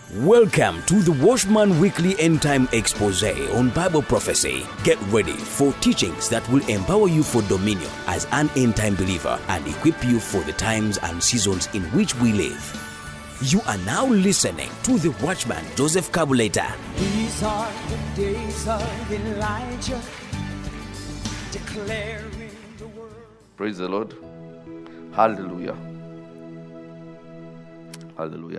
Welcome to the Watchman Weekly End Time Expose on Bible Prophecy. Get ready for teachings that will empower you for dominion as an end time believer and equip you for the times and seasons in which we live. You are now listening to the Watchman Joseph Kabuleta. These are the days of Elijah, declaring the word. Praise the Lord. Hallelujah. Hallelujah.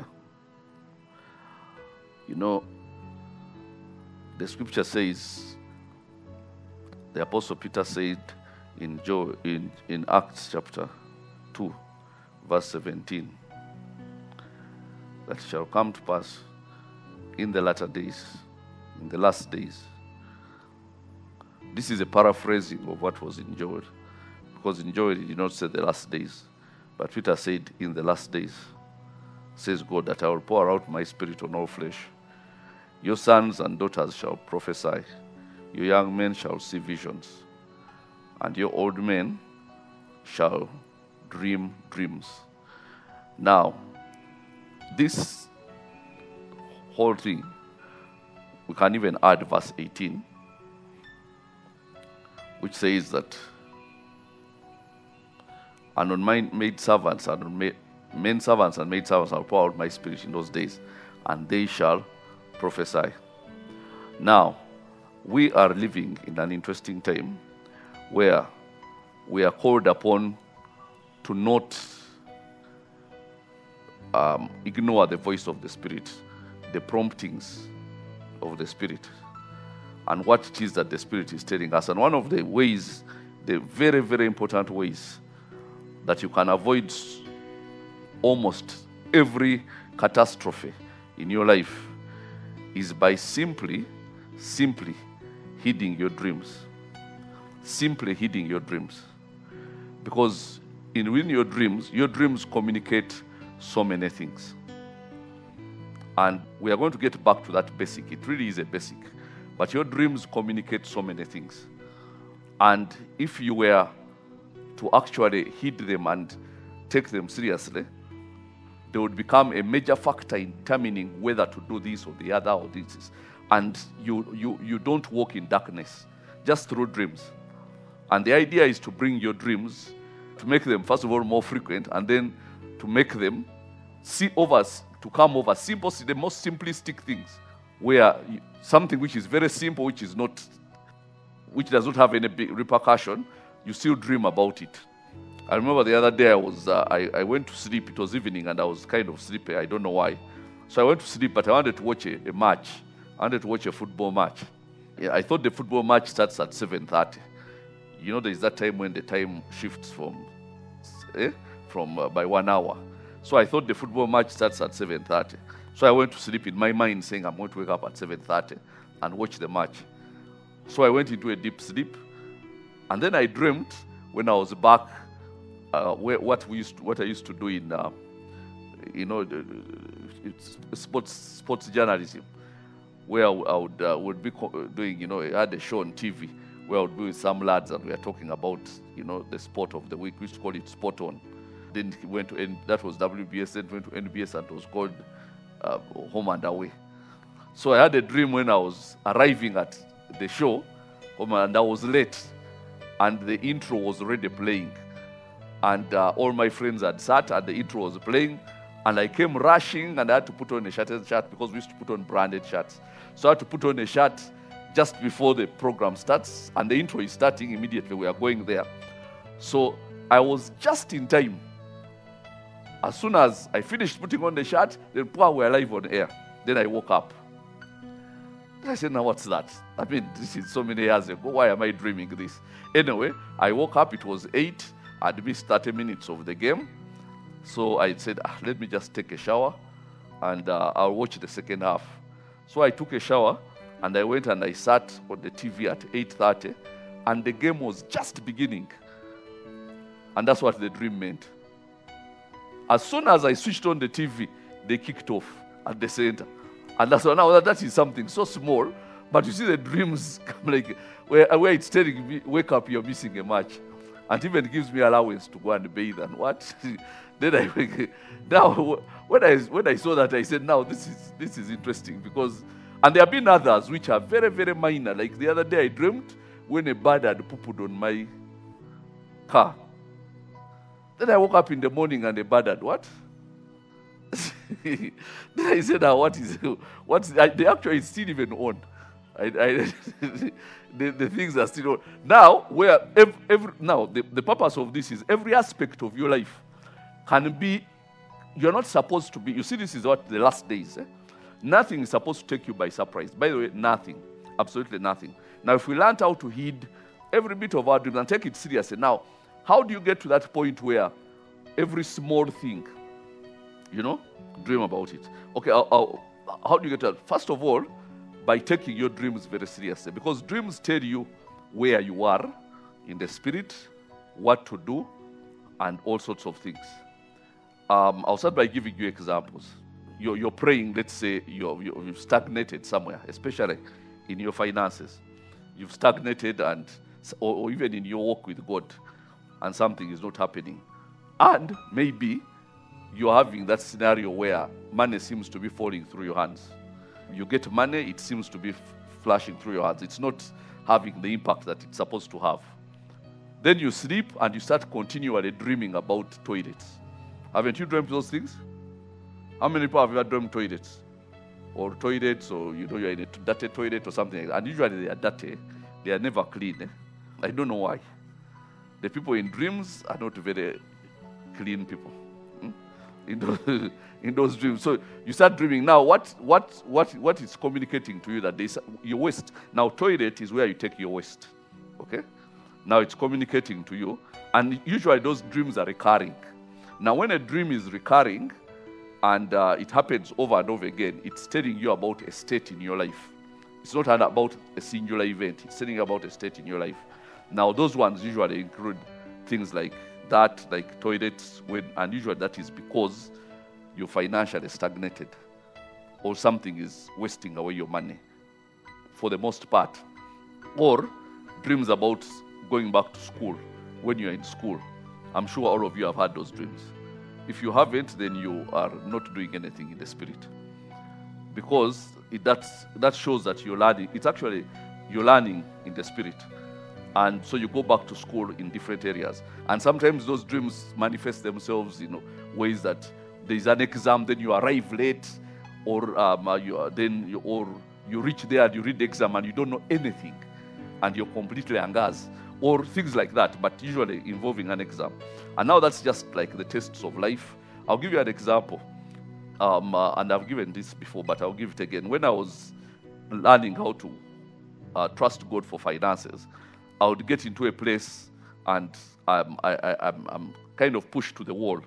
You know, the scripture says, the Apostle Peter said in Acts chapter 2, verse 17, that it shall come to pass in the latter days, in the last days. This is a paraphrasing of what was in Joel, because in Joel he did not say the last days, but Peter said in the last days, says God, that I will pour out my spirit on all flesh. Your sons and daughters shall prophesy. Your young men shall see visions. And your old men shall dream dreams. Now, this whole thing, we can even add verse 18, which says that, and on my maid servants and on men servants and maid servants I'll pour out my spirit in those days, and they shall prophesy. Now, we are living in an interesting time where we are called upon to not ignore the voice of the Spirit, the promptings of the Spirit, and what it is that the Spirit is telling us. And one of the ways, the very, very important ways that you can avoid almost every catastrophe in your life is by simply heeding your dreams. Simply heeding your dreams. Because within your dreams communicate so many things. And we are going to get back to that basic. It really is a basic. But your dreams communicate so many things. And if you were to actually heed them and take them seriously, they would become a major factor in determining whether to do this or the other or this. And you don't walk in darkness, just through dreams. And the idea is to bring your dreams, to make them, first of all, more frequent, and then to make them come over simple, the most simplistic things, where something which is very simple, which does not have any big repercussion, you still dream about it. I remember the other day I went to sleep. It was evening and I was kind of sleepy. I don't know why. So I went to sleep, but I wanted to watch a match. I wanted to watch a football match. Yeah, I thought the football match starts at 7:30. You know, there is that time when the time shifts by 1 hour. So I thought the football match starts at 7:30. So I went to sleep in my mind saying I'm going to wake up at 7:30 and watch the match. So I went into a deep sleep. And then I dreamt when I was back what I used to do in sports journalism, where I would be doing, I had a show on TV where I would be with some lads and we were talking about, the sport of the week. We used to call it Sport On. Then he went to that was WBS, then went to NBS and it was called Home and Away. So I had a dream when I was arriving at the show, and I was late, and the intro was already playing. And all my friends had sat and the intro was playing. And I came rushing and I had to put on a shirt because we used to put on branded shirts. So I had to put on a shirt just before the program starts. And the intro is starting immediately. We are going there. So I was just in time. As soon as I finished putting on the shirt, then we were live on air. Then I woke up. I said, now what's that? I mean, this is so many years ago. Why am I dreaming this? Anyway, I woke up. It was 8. I'd missed 30 minutes of the game. So I said, let me just take a shower and I'll watch the second half. So I took a shower and I went and I sat on the TV at 8:30 and the game was just beginning. And that's what the dream meant. As soon as I switched on the TV, they kicked off at the center. And that's now that is something so small, but you see the dreams come like where it's telling me, wake up, you're missing a match. and even gives me allowance to go and bathe and what. Then now when I saw that, I said, now this is interesting, because, and there have been others which are very, very minor. Like the other day, I dreamed when a bird had pooped on my car. Then I woke up in the morning and the bird had what? Then I said, the actually it's still even on. The things are still on. Now, where the purpose of this is every aspect of your life can be, you're not supposed to be, you see, this is what the last days. Nothing is supposed to take you by surprise. By the way, nothing. Absolutely nothing. Now, if we learn how to heed every bit of our dreams and take it seriously, now, how do you get to that point where every small thing, dream about it? Okay, how do you get to that? First of all, by taking your dreams very seriously, because dreams tell you where you are in the spirit, what to do, and all sorts of things. I'll start by giving you examples. You're praying, let's say you've stagnated somewhere, especially in your finances. You've stagnated, or even in your walk with God, and something is not happening. And maybe you're having that scenario where money seems to be falling through your hands. You get money, it seems to be flashing through your hands. It's not having the impact that it's supposed to have. Then you sleep and you start continually dreaming about toilets. Haven't you dreamt those things? How many people have ever dreamt toilets? Or toilets, or you're in a dirty toilet or something like that. And usually they are dirty. They are never clean. I don't know why. The people in dreams are not very clean people. In those dreams. So you start dreaming. Now, what is communicating to you that your waste? Now, toilet is where you take your waste. Okay? Now it's communicating to you. And usually those dreams are recurring. Now, when a dream is recurring and it happens over and over again, it's telling you about a state in your life. It's not about a singular event. It's telling you about a state in your life. Now, those ones usually include things like that, like toilets, and usually that is because you're financially stagnated or something is wasting away your money for the most part. Or dreams about going back to school when you're in school. I'm sure all of you have had those dreams. If you haven't, then you are not doing anything in the spirit, because that shows that you're learning. It's actually you're learning in the spirit. And so you go back to school in different areas. And sometimes those dreams manifest themselves in ways that there's an exam, then you arrive late, or you reach there and you read the exam and you don't know anything, and you're completely angaz, or things like that, but usually involving an exam. And now that's just like the tests of life. I'll give you an example. And I've given this before, but I'll give it again. When I was learning how to trust God for finances, I would get into a place and I'm kind of pushed to the wall.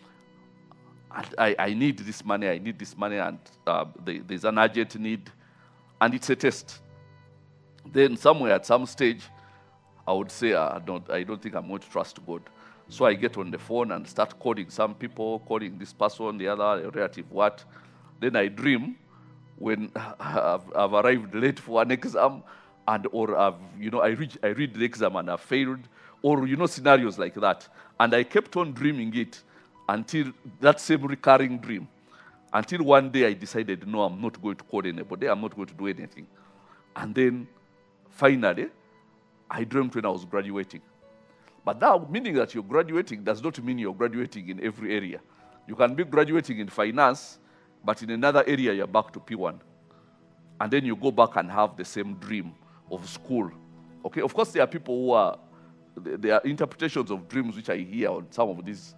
I need this money, and there's an urgent need, and it's a test. Then somewhere at some stage, I would say, I don't think I'm going to trust God. So I get on the phone and start calling some people, calling this person, the other, a relative, what. Then I dream when I've arrived late for an exam, or I read the exam and I've failed, or scenarios like that. And I kept on dreaming it until that same recurring dream. Until one day I decided, no, I'm not going to call anybody, I'm not going to do anything. And then finally, I dreamt when I was graduating. But now, meaning that you're graduating does not mean you're graduating in every area. You can be graduating in finance, but in another area you're back to P1. And then you go back and have the same dream of school. Okay, of course there are people there are interpretations of dreams which I hear on some of these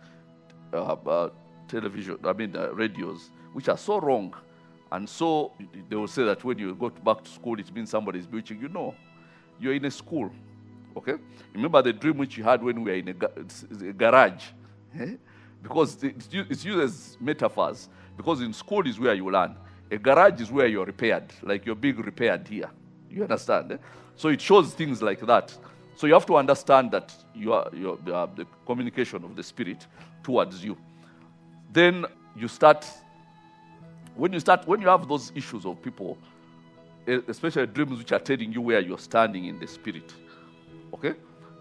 radios, which are so wrong. And so they will say that when you go back to school, it means somebody is bewitching you. No, you're in a school. Okay? Remember the dream which you had when we were in a garage. Because it's used as metaphors. Because in school is where you learn. A garage is where you're repaired, like you're being repaired here. You understand? So it shows things like that. So you have to understand that you are the communication of the Spirit towards you. Then you start, when you have those issues of people, especially dreams which are telling you where you're standing in the Spirit, okay?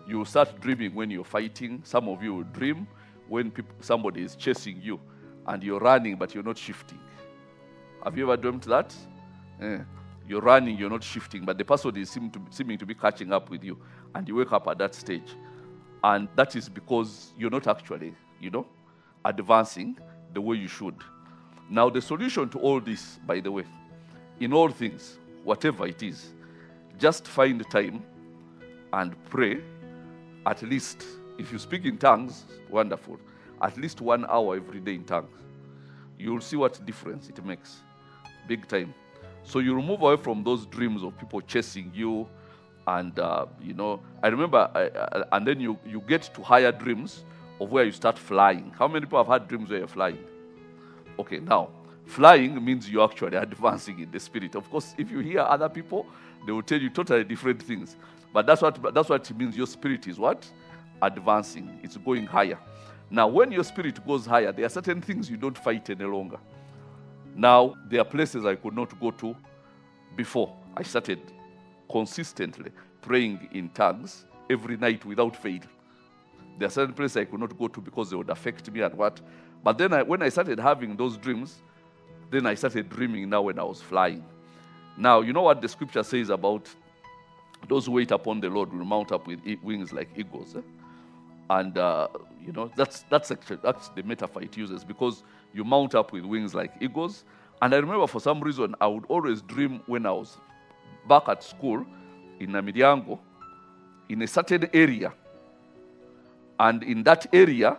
You start dreaming when you're fighting. Some of you will dream when somebody is chasing you and you're running but you're not shifting. Have you ever dreamt that? You're running, you're not shifting, but the person is seeming to be catching up with you, and you wake up at that stage. And that is because you're not actually, advancing the way you should. Now, the solution to all this, by the way, in all things, whatever it is, just find time and pray. At least, if you speak in tongues, wonderful. At least 1 hour every day in tongues. You'll see what difference it makes. Big time. So you move away from those dreams of people chasing you, and I remember, and then you get to higher dreams of where you start flying. How many people have had dreams where you're flying? Okay, now, flying means you're actually advancing in the spirit. Of course, if you hear other people, they will tell you totally different things. But that's what it means. Your spirit is what? Advancing. It's going higher. Now, when your spirit goes higher, there are certain things you don't fight any longer. Now, there are places I could not go to before. I started consistently praying in tongues every night without fail. There are certain places I could not go to because they would affect me and what. But then when I started having those dreams, then I started dreaming now when I was flying. Now, you know what the scripture says about those who wait upon the Lord will mount up with wings like eagles. And, that's the metaphor it uses, because you mount up with wings like eagles. And I remember for some reason, I would always dream when I was back at school in Namiryango, in a certain area. And in that area,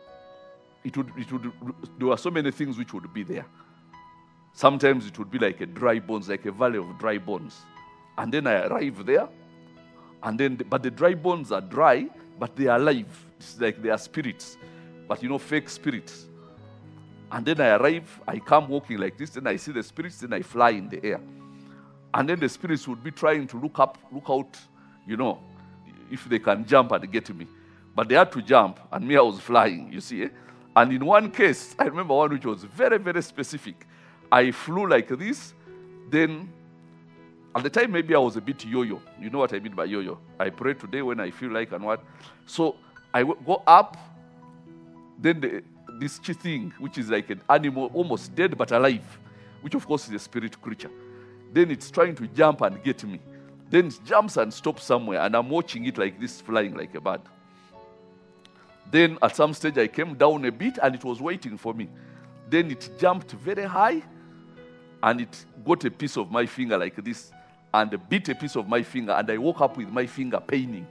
there were so many things which would be there. Sometimes it would be like a dry bones, like a valley of dry bones. And then I arrive there, but the dry bones are dry, but they are alive. It's like they are spirits, but fake spirits. And then I arrive, I come walking like this, then I see the spirits, then I fly in the air. And then the spirits would be trying to look out, if they can jump and get me. But they had to jump, and me, I was flying, you see. And in one case, I remember one which was very, very specific. I flew like this, then at the time maybe I was a bit yo-yo. You know what I mean by yo-yo? I pray today when I feel like and what. So I go up, then this thing, which is like an animal, almost dead but alive, which of course is a spirit creature. Then it's trying to jump and get me. Then it jumps and stops somewhere, and I'm watching it like this, flying like a bird. Then at some stage I came down a bit and it was waiting for me. Then it jumped very high and it got a piece of my finger like this and bit a piece of my finger, and I woke up with my finger paining.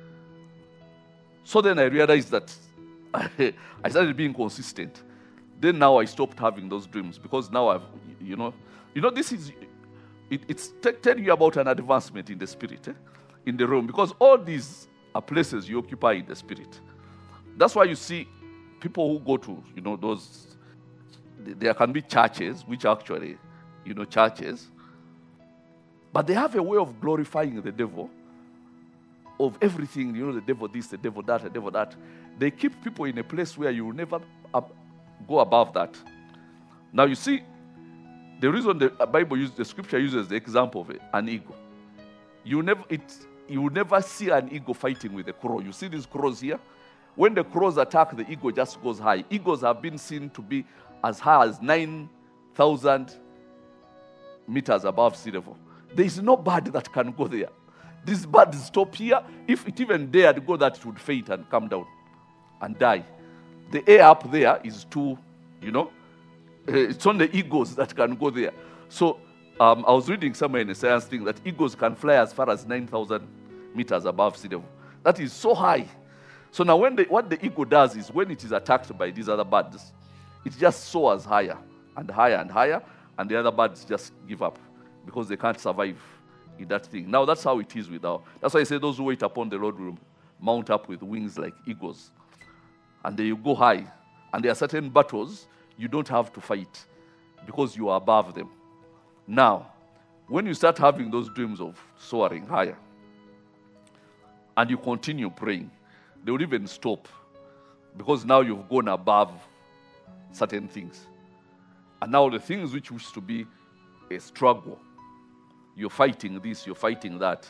So then I realized that I started being consistent. Then now I stopped having those dreams, because now I've, this is, it's telling you about an advancement in the spirit, in the realm, because all these are places you occupy in the spirit. That's why you see people who go to, there can be churches, which are actually, churches, but they have a way of glorifying the devil, of everything, the devil this, the devil that, the devil that. They keep people in a place where you will never go above that. Now you see, the reason the scripture uses the example of an eagle. You will never see an eagle fighting with a crow. You see these crows here? When the crows attack, the eagle just goes high. Eagles have been seen to be as high as 9,000 meters above sea level. There is no bird that can go there. These birds stop here. If it even dared to go, that it would faint and come down and die. The air up there is too, it's only eagles that can go there. So I was reading somewhere in a science thing that eagles can fly as far as 9,000 meters above sea level. That is so high. So now what the eagle does is, when it is attacked by these other birds, it just soars higher and higher and higher, and the other birds just give up because they can't survive in that thing. Now that's how it is that's why I say those who wait upon the Lord will mount up with wings like eagles. And then you go high. And there are certain battles you don't have to fight because you are above them. Now, when you start having those dreams of soaring higher, and you continue praying, they will even stop, because now you've gone above certain things. And now the things which used to be a struggle, you're fighting this, you're fighting that,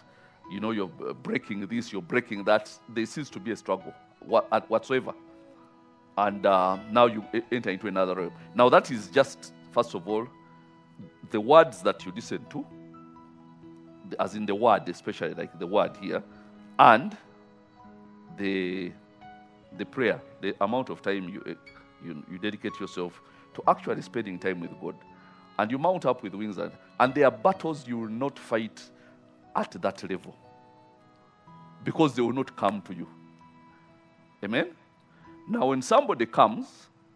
you know, you're breaking this, you're breaking that. There seems to be a struggle whatsoever. And now you enter into another realm. Now that is just, first of all, the words that you listen to, as in the word, especially like the word here, and the prayer, the amount of time you dedicate yourself to actually spending time with God. And you mount up with wings, and there are battles you will not fight at that level because they will not come to you. Amen? Now, when somebody comes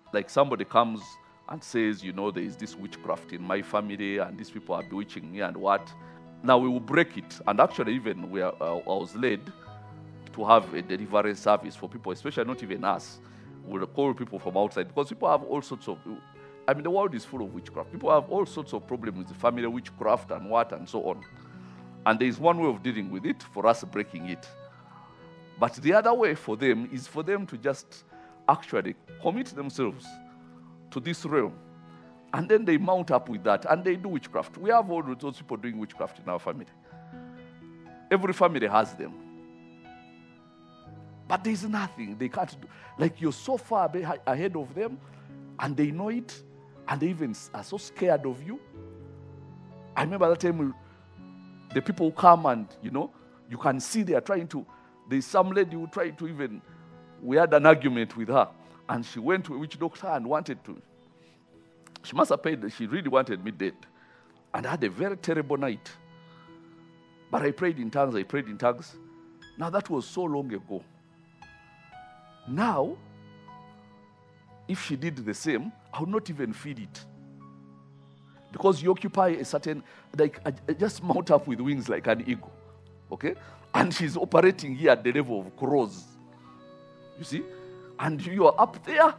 and says, you know, there is this witchcraft in my family and these people are bewitching me and what, now we will break it. And actually, even I was led to have a deliverance service for people, especially not even us. We'll call people from outside because people have all sorts of, I mean, the world is full of witchcraft. People have all sorts of problems with the family witchcraft and what and so on. And there is one way of dealing with it, for us breaking it. But the other way for them is for them to just actually commit themselves to this realm. And then they mount up with that and they do witchcraft. We have all those people doing witchcraft in our family. Every family has them. But there's nothing they can't do. Like, you're so far ahead of them and they know it and they even are so scared of you. I remember that time the people come and, you know, you can see they are trying to, there's some lady who tried to even, we had an argument with her and she went to a witch doctor and wanted to, she must have paid, she really wanted me dead. And I had a very terrible night. But I prayed in tongues. Now that was so long ago. Now, if she did the same, I would not even feed it. Because you occupy a certain, like, just mount up with wings like an eagle. Okay? And she's operating here at the level of crows. You see? And you are up there.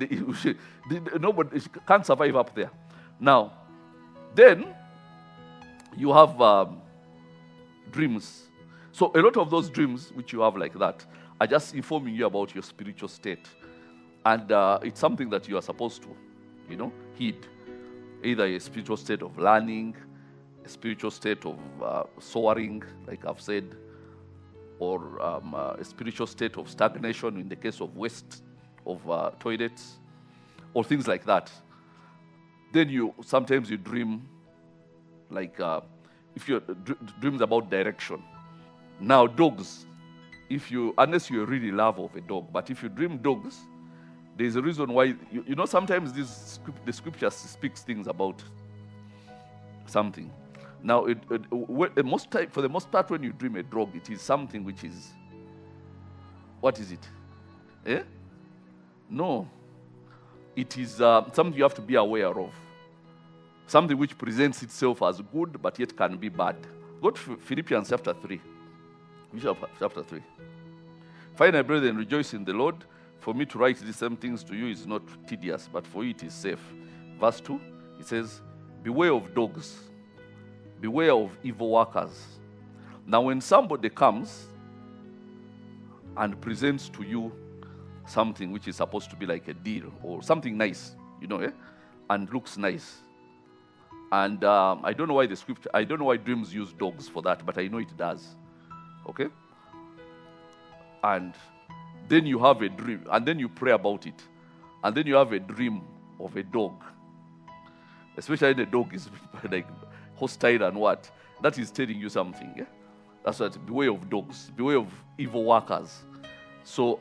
Nobody can't survive up there. Now, then, you have dreams. So a lot of those dreams which you have like that are just informing you about your spiritual state. And it's something that you are supposed to, you know, heed. Either a spiritual state of learning, a spiritual state of soaring, like I've said, or a spiritual state of stagnation in the case of waste of toilets, or things like that. Then sometimes you dream, like if you dreams about direction. Now dogs, unless you're really love of a dog, but if you dream dogs, there's a reason why, you know, sometimes the scripture speaks things about something. Now, for the most part, when you dream a dog, it is something which is, what is it? Eh? No. It is something you have to be aware of. Something which presents itself as good, but yet can be bad. Go to Philippians chapter 3. Chapter 3. Finally, brethren, rejoice in the Lord. For me to write these same things to you is not tedious, but for you it is safe. Verse 2, it says, beware of dogs. Beware of evil workers. Now when somebody comes and presents to you something which is supposed to be like a deal or something nice, you know, and looks nice. And I don't know why dreams use dogs for that, but I know it does. Okay? And then you have a dream, and then you pray about it. And then you have a dream of a dog. Especially when the dog is like hostile and what. That is telling you something. Yeah? That's what, beware of dogs. Beware of evil workers. So,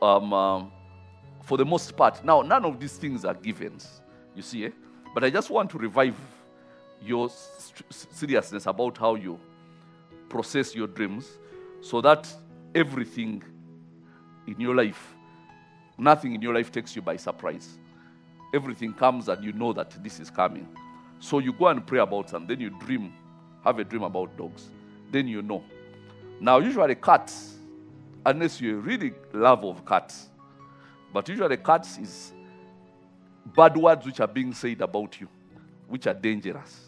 for the most part, now none of these things are givens. You see, But I just want to revive your seriousness about how you process your dreams so that everything in your life, nothing in your life takes you by surprise. Everything comes and you know that this is coming. So you go and pray about them, then you have a dream about dogs. Then you know. Now usually cats, unless you really love of cats, but usually cats is bad words which are being said about you, which are dangerous.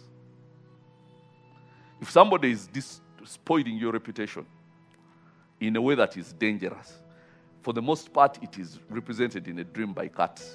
If somebody is spoiling your reputation in a way that is dangerous, for the most part, it is represented in a dream by cats.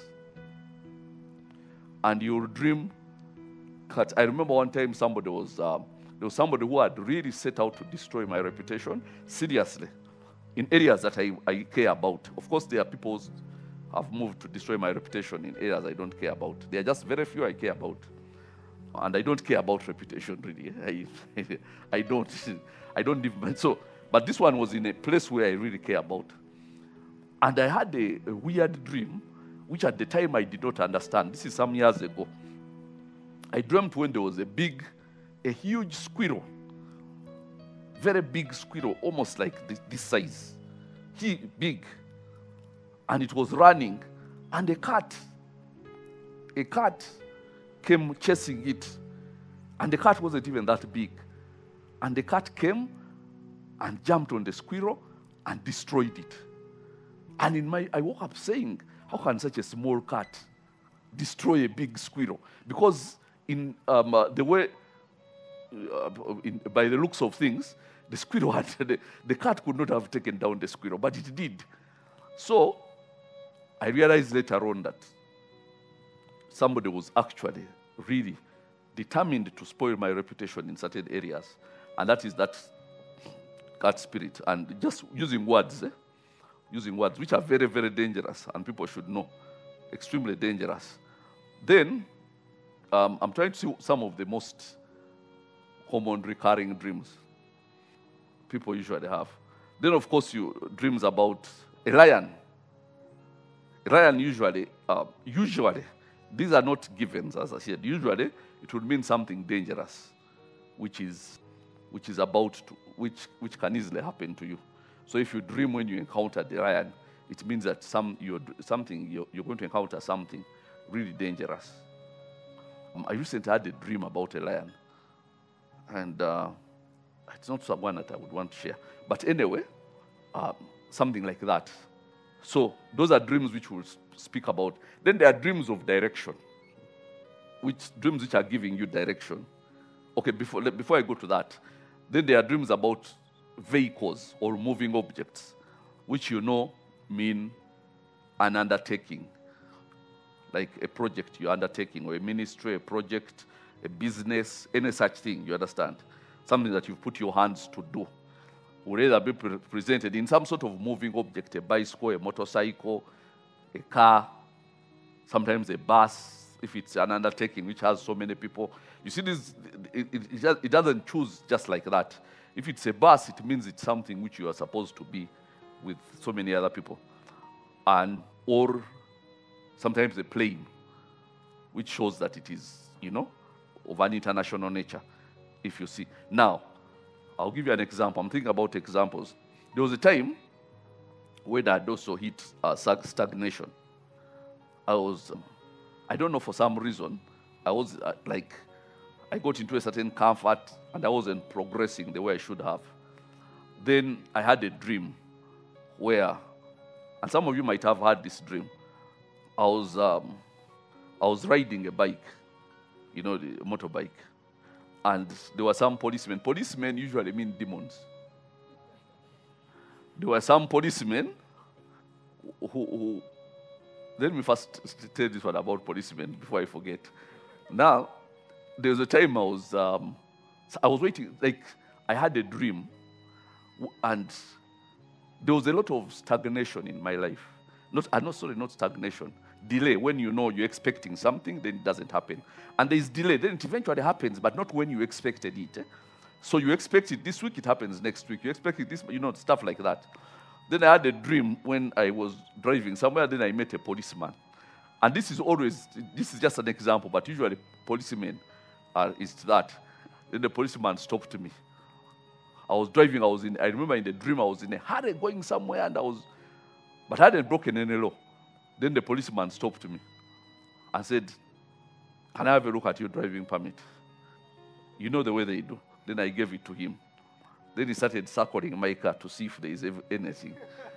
And you'll dream cats. I remember one time somebody was there was somebody who had really set out to destroy my reputation seriously in areas that I care about. Of course, there are people who have moved to destroy my reputation in areas I don't care about. There are just very few I care about. And I don't care about reputation, really. I don't. I don't even. So, but this one was in a place where I really care about. And I had a weird dream, which at the time I did not understand. This is some years ago. I dreamt when there was a huge squirrel, very big squirrel, almost like this size, big, and it was running, and a cat came chasing it, and the cat wasn't even that big, and the cat came and jumped on the squirrel and destroyed it. And I woke up saying, how can such a small cat destroy a big squirrel? Because in the way, by the looks of things, the squirrel the cat could not have taken down the squirrel, but it did. So I realized later on that somebody was actually really determined to spoil my reputation in certain areas, and that is that cat spirit. And just using words which are very, very dangerous, and people should know, extremely dangerous. Then I'm trying to see some of the most common recurring dreams people usually have. Then, of course, dreams about a lion. A lion usually, these are not givens, as I said. Usually, it would mean something dangerous, which can easily happen to you. So, if you dream when you encounter the lion, it means that you're going to encounter something really dangerous. I recently had a dream about a lion, and it's not someone that I would want to share. But anyway, something like that. So those are dreams which we'll speak about. Then there are dreams of direction, dreams which are giving you direction. Okay, before I go to that, then there are dreams about vehicles or moving objects, which mean an undertaking, like a project you're undertaking, or a ministry, a project, a business, any such thing, you understand? Something that you've put your hands to do will either be presented in some sort of moving object, a bicycle, a motorcycle, a car, sometimes a bus, if it's an undertaking which has so many people. You see, it doesn't choose just like that. If it's a bus, it means it's something which you are supposed to be with so many other people. Or sometimes a plane, which shows that it is, of an international nature, if you see. Now, I'll give you an example. I'm thinking about examples. There was a time when I had also hit stagnation. I don't know, for some reason, I was I got into a certain comfort and I wasn't progressing the way I should have. Then I had a dream where, and some of you might have had this dream, I was riding a bike, the motorbike, and there were some policemen. Policemen usually mean demons. There were some policemen who let me first tell this one about policemen before I forget. Now, there was a time I was waiting, I had a dream, and there was a lot of stagnation in my life. Not stagnation. Delay. When you're expecting something, then it doesn't happen. And there is delay. Then it eventually happens, but not when you expected it. So you expect it this week, it happens next week. You expect it this, stuff like that. Then I had a dream when I was driving somewhere. Then I met a policeman. And this is just an example, but usually policemen is that. Then the policeman stopped me. I was driving. I remember in the dream I was in a hurry going somewhere, but I hadn't broken any law. Then the policeman stopped me and said, "Can I have a look at your driving permit?" You know the way they do. Then I gave it to him. Then he started circling my car to see if there is anything.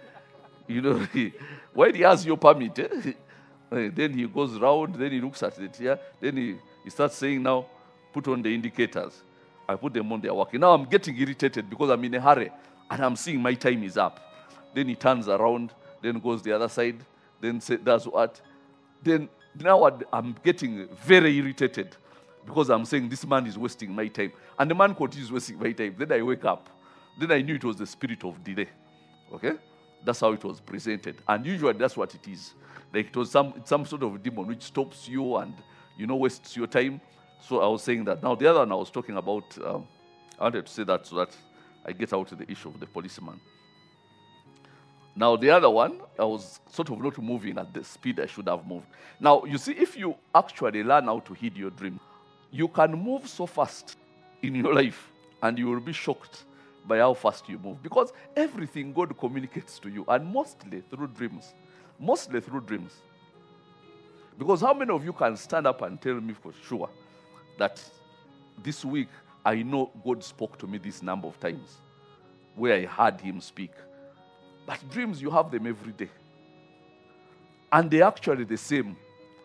When he has your permit, then he goes round, then he looks at it here, then he starts saying, "Now, put on the indicators." I put them on, they are working. Now I'm getting irritated because I'm in a hurry and I'm seeing my time is up. Then he turns around, then goes the other side, then does what? Then now I'm getting very irritated because I'm saying this man is wasting my time. And the man continues wasting my time. Then I wake up. Then I knew it was the spirit of delay. Okay? That's how it was presented. And usually that's what it is. Like it was some sort of demon which stops you and, wastes your time. So I was saying that. Now the other one I was talking about, I wanted to say that so that I get out of the issue of the policeman. Now the other one, I was sort of not moving at the speed I should have moved. Now you see, if you actually learn how to heed your dream, you can move so fast in your life and you will be shocked by how fast you move. Because everything God communicates to you, and mostly through dreams. Mostly through dreams. Because how many of you can stand up and tell me for sure that this week I know God spoke to me this number of times where I heard him speak? But dreams, you have them every day. And they're actually the same.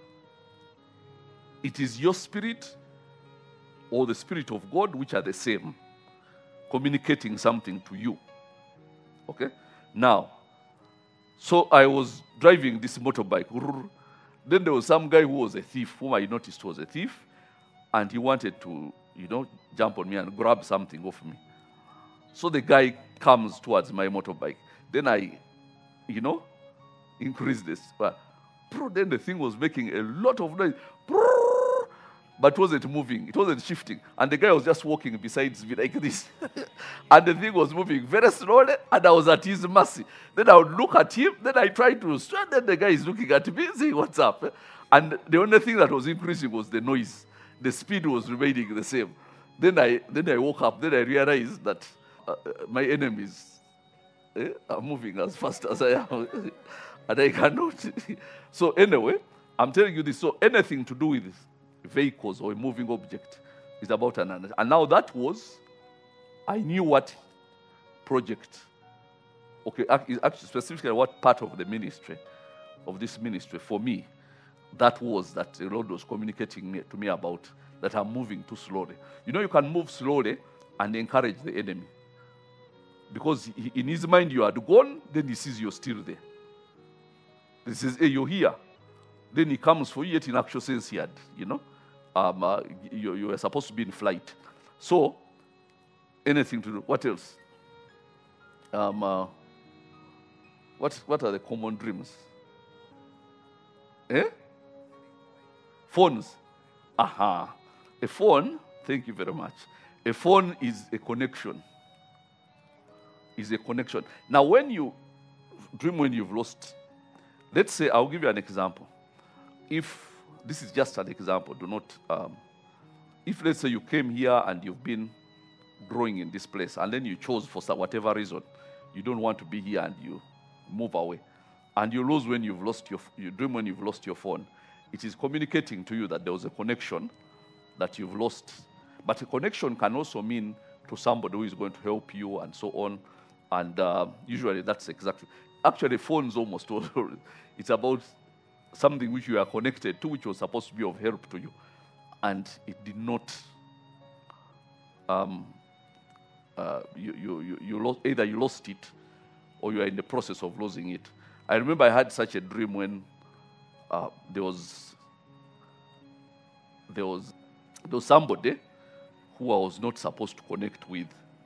It is your spirit or the Spirit of God which are the same, communicating something to you. Okay? Now, so I was driving this motorbike. Then there was some guy who was a thief, whom I noticed was a thief, and he wanted to, jump on me and grab something off me. So the guy comes towards my motorbike. Then I, increase this. Then the thing was making a lot of noise. But it wasn't moving. It wasn't shifting. And the guy was just walking beside me like this. And the thing was moving very slowly, and I was at his mercy. Then I would look at him, then I tried to straighten. Then the guy is looking at me, saying, "What's up?" And the only thing that was increasing was the noise. The speed was remaining the same. Then I woke up. Then I realized that my enemies are moving as fast as I am. And I cannot. So anyway, I'm telling you this. So anything to do with vehicles or a moving object is about an understanding. And now that was, I knew what project, actually specifically what part of the ministry, of this ministry for me, that was that the Lord was communicating to me about, that I'm moving too slowly. You can move slowly and encourage the enemy. Because in his mind you had gone, then he sees you're still there. He says, "Hey, you're here." Then he comes for you, yet in actual sense he had, you were supposed to be in flight. So, anything to do. What else? What are the common dreams? Phones. Aha. A phone, thank you very much. A phone is a connection. Is a connection. Now, when you dream when you've lost, let's say, I'll give you an example. If this is just an example, do not. If let's say you came here and you've been growing in this place, and then you chose for whatever reason, you don't want to be here and you move away, and you lose when you've lost you dream when you've lost your phone, it is communicating to you that there was a connection that you've lost. But a connection can also mean to somebody who is going to help you and so on. And usually that's exactly. Actually, phones almost all. It's about something which you are connected to, which was supposed to be of help to you, and it did not. You lost, either you lost it, or you are in the process of losing it. I remember I had such a dream when there was somebody who I was not supposed to connect with.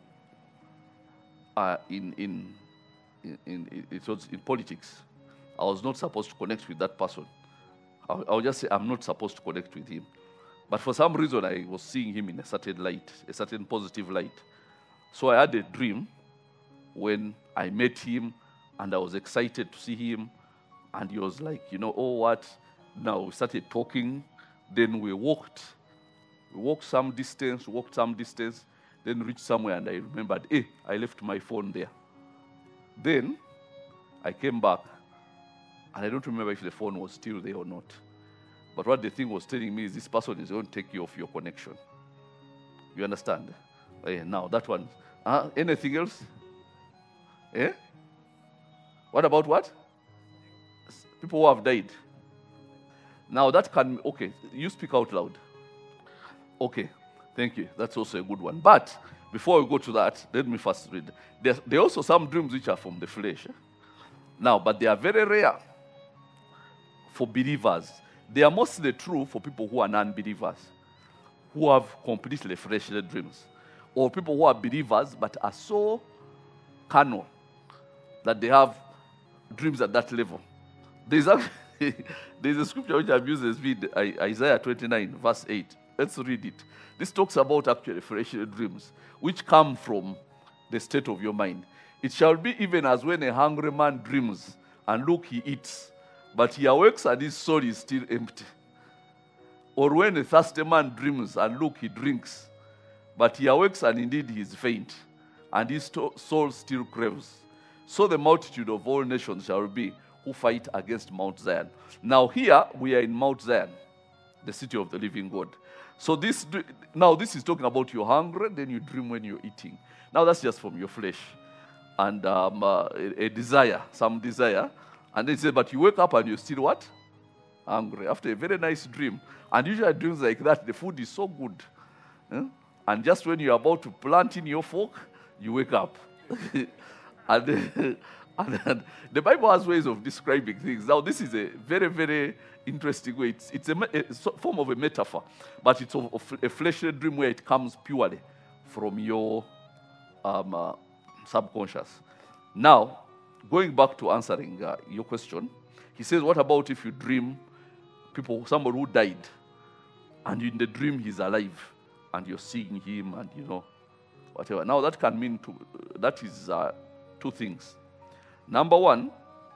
It was in politics. I was not supposed to connect with that person. I'll just say I'm not supposed to connect with him. But for some reason, I was seeing him in a certain light, a certain positive light. So I had a dream when I met him, and I was excited to see him. And he was like, oh, what? Now we started talking. Then we walked some distance, then reached somewhere, and I remembered, I left my phone there. Then I came back, and I don't remember if the phone was still there or not. But what the thing was telling me is this person is going to take you off your connection. You understand? Now that one. Anything else? What about what? People who have died. Now that can, okay, you speak out loud. Okay, thank you. That's also a good one. But before we go to that, let me first read. There are also some dreams which are from the flesh. Now, but they are very rare for believers. They are mostly true for people who are non-believers, who have completely fleshly dreams, or people who are believers but are so carnal that they have dreams at that level. There's a scripture which I've used as Isaiah 29, verse 8. Let's read it. This talks about actually fleshly dreams, which come from the state of your mind. It shall be even as when a hungry man dreams, and look, he eats, but he awakes and his soul is still empty. Or when a thirsty man dreams, and look, he drinks, but he awakes and indeed he is faint, and his soul still craves. So the multitude of all nations shall be who fight against Mount Zion. Now here we are in Mount Zion, the city of the living God. So this is talking about you're hungry, then you dream when you're eating. Now that's just from your flesh and a desire, some desire. And then it says, but you wake up and you're still what? Hungry. After a very nice dream. And usually dreams like that, the food is so good. And just when you're about to plant in your fork, you wake up. and the Bible has ways of describing things. Now, this is a very, very interesting way. It's a form of a metaphor, but it's a fleshly dream where it comes purely from your subconscious. Now, going back to answering your question, he says, what about if you dream somebody who died, and in the dream he's alive, and you're seeing him, and whatever. Now, that can mean that is two things. Number one,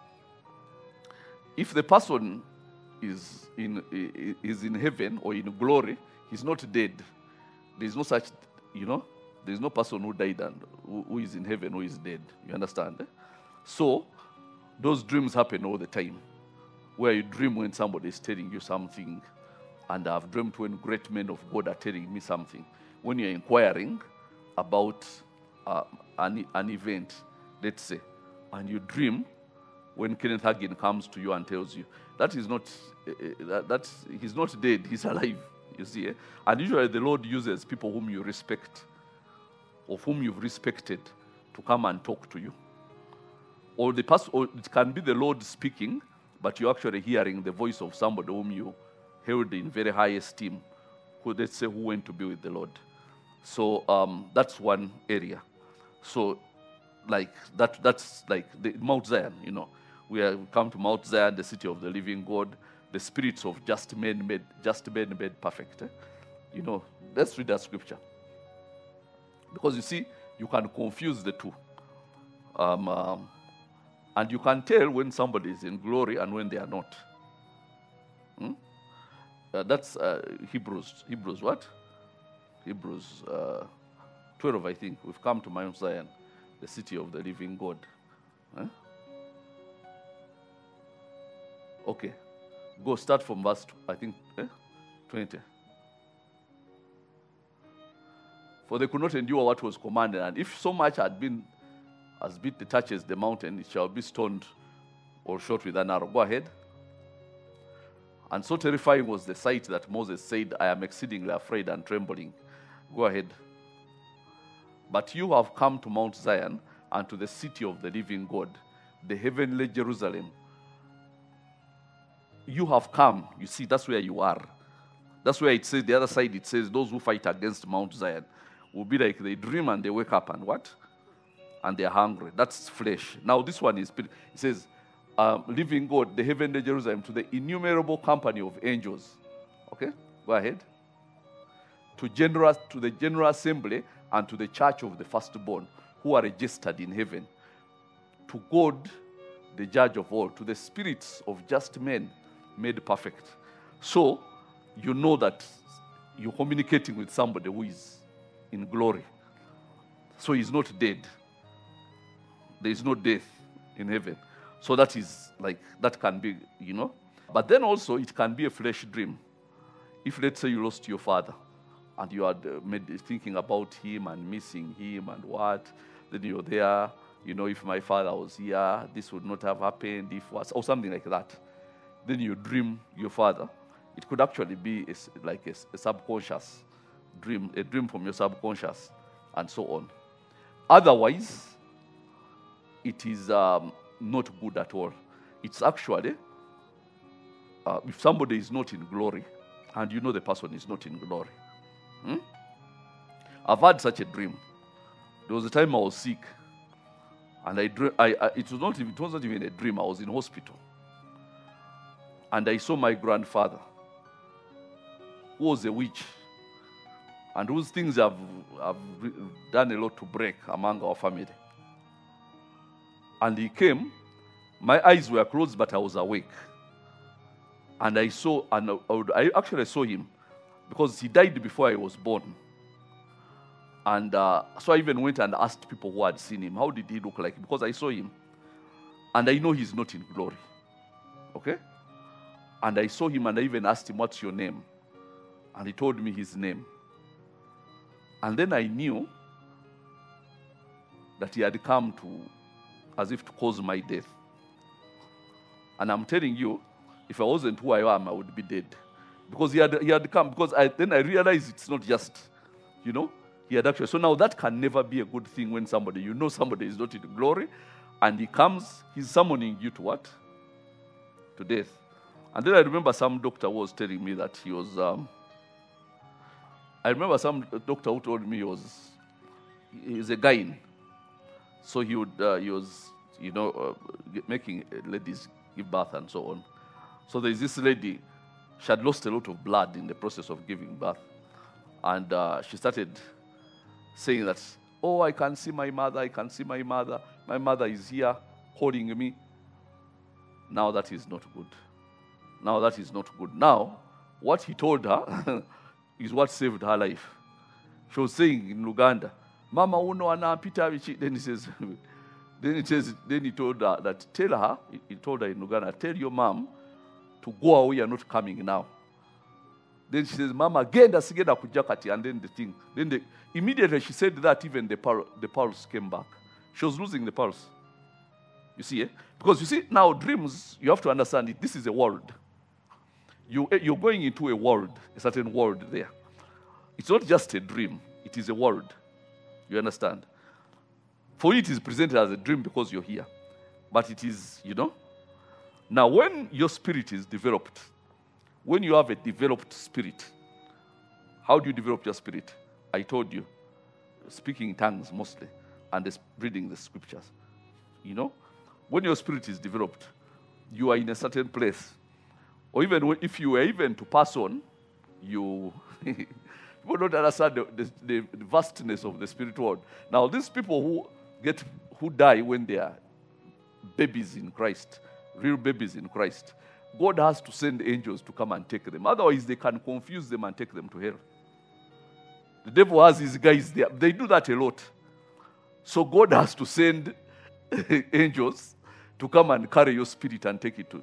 if the person is in heaven or in glory, he's not dead. There's no such, there's no person who died and who is in heaven who is dead. You understand? So, those dreams happen all the time, where you dream when somebody is telling you something, and I've dreamt when great men of God are telling me something. When you're inquiring about an event, let's say, and you dream when Kenneth Hagin comes to you and tells you, that is not, he's not dead, he's alive, you see. And usually the Lord uses people whom you respect, or whom you've respected, to come and talk to you. Or it can be the Lord speaking, but you're actually hearing the voice of somebody whom you held in very high esteem, who went to be with the Lord. So that's one area. So like that's like the Mount Zion, we come to Mount Zion, the city of the living God, the spirits of just men made perfect. Let's read that scripture. Because you see, you can confuse the two. And you can tell when somebody is in glory and when they are not. That's Hebrews what? Hebrews 12, I think. We've come to Mount Zion, the city of the living God. Okay. Go start from verse, 20. For they could not endure what was commanded, and if so much as bit touches the mountain, it shall be stoned or shot with an arrow. Go ahead. And so terrifying was the sight that Moses said, I am exceedingly afraid and trembling. Go ahead. But you have come to Mount Zion and to the city of the living God, the heavenly Jerusalem. You have come. You see, that's where you are. That's where it says, the other side, it says, those who fight against Mount Zion will be like they dream and they wake up and what? And they're hungry. That's flesh. Now this one is, it says, living God, the heavenly Jerusalem, to the innumerable company of angels. Okay? Go ahead. To the general assembly and to the church of the firstborn who are registered in heaven. To God, the judge of all. To the spirits of just men made perfect. So, you know that you're communicating with somebody who is in glory. So he's not dead. There is no death in heaven. So that is that can be, But then also it can be a flesh dream. If let's say you lost your father and you are thinking about him and missing him and what, then you're there, if my father was here, this would not have happened, or something like that. Then you dream your father. It could actually be a subconscious dream, a dream from your subconscious, and so on. Otherwise, it is not good at all. It's actually, if somebody is not in glory, and the person is not in glory, I've had such a dream. There was a time I was sick, and it was not even a dream. I was in hospital, and I saw my grandfather, who was a witch, and whose things have done a lot to break among our family. And he came. My eyes were closed, but I was awake. And I saw, and I actually saw him, because he died before I was born. And so I even went and asked people who had seen him, how did he look like? Because I saw him, and I know he's not in glory. Okay? And I saw him, and I even asked him, what's your name? And he told me his name. And then I knew that he had come as if to cause my death. And I'm telling you, if I wasn't who I am, I would be dead. Because he had come, because then I realized it's not just, he had actually. So now that can never be a good thing when somebody is not in glory, and he comes, he's summoning you to what? To death. And then I remember some doctor was telling me that he was, I remember some doctor who told me he's a gyne. So he was, making ladies give birth and so on. So there's this lady, she had lost a lot of blood in the process of giving birth. And she started saying that, oh, I can see my mother, I can see my mother. My mother is here holding me. Now that is not good. Now that is not good. Now, what he told her is what saved her life. She was saying in Luganda, Mama uno anapita vichi. Then he told her that, he told her in Luganda, tell your mom to go away, you're not coming now. Then she says, Mama, genda sigenda kujakati, and then immediately she said that even the pulse came back. She was losing the pulse. You see, Because you see, now dreams, you have to understand it. This is a world. You're going into a world, a certain world there. It's not just a dream. It is a world. You understand? For you, it is presented as a dream because you're here. But it is, Now, when your spirit is developed, when you have a developed spirit, how do you develop your spirit? I told you, speaking in tongues mostly, and reading the scriptures. When your spirit is developed, you are in a certain place. Or even if you were even to pass on, you people don't understand the vastness of the spirit world. Now, these people who die when they are babies in Christ, real babies in Christ, God has to send angels to come and take them. Otherwise, they can confuse them and take them to hell. The devil has his guys there. They do that a lot. So God has to send angels to come and carry your spirit and take it to,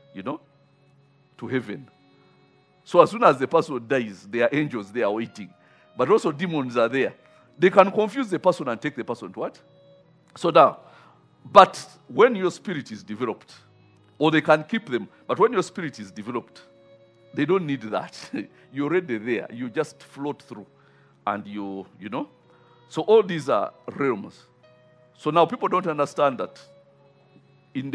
to heaven. So as soon as the person dies, there are angels there waiting. But also demons are there. They can confuse the person and take the person to what? So now, but when your spirit is developed, or they can keep them, but when your spirit is developed, they don't need that. You're already there. You just float through. And So all these are realms. So now people don't understand that in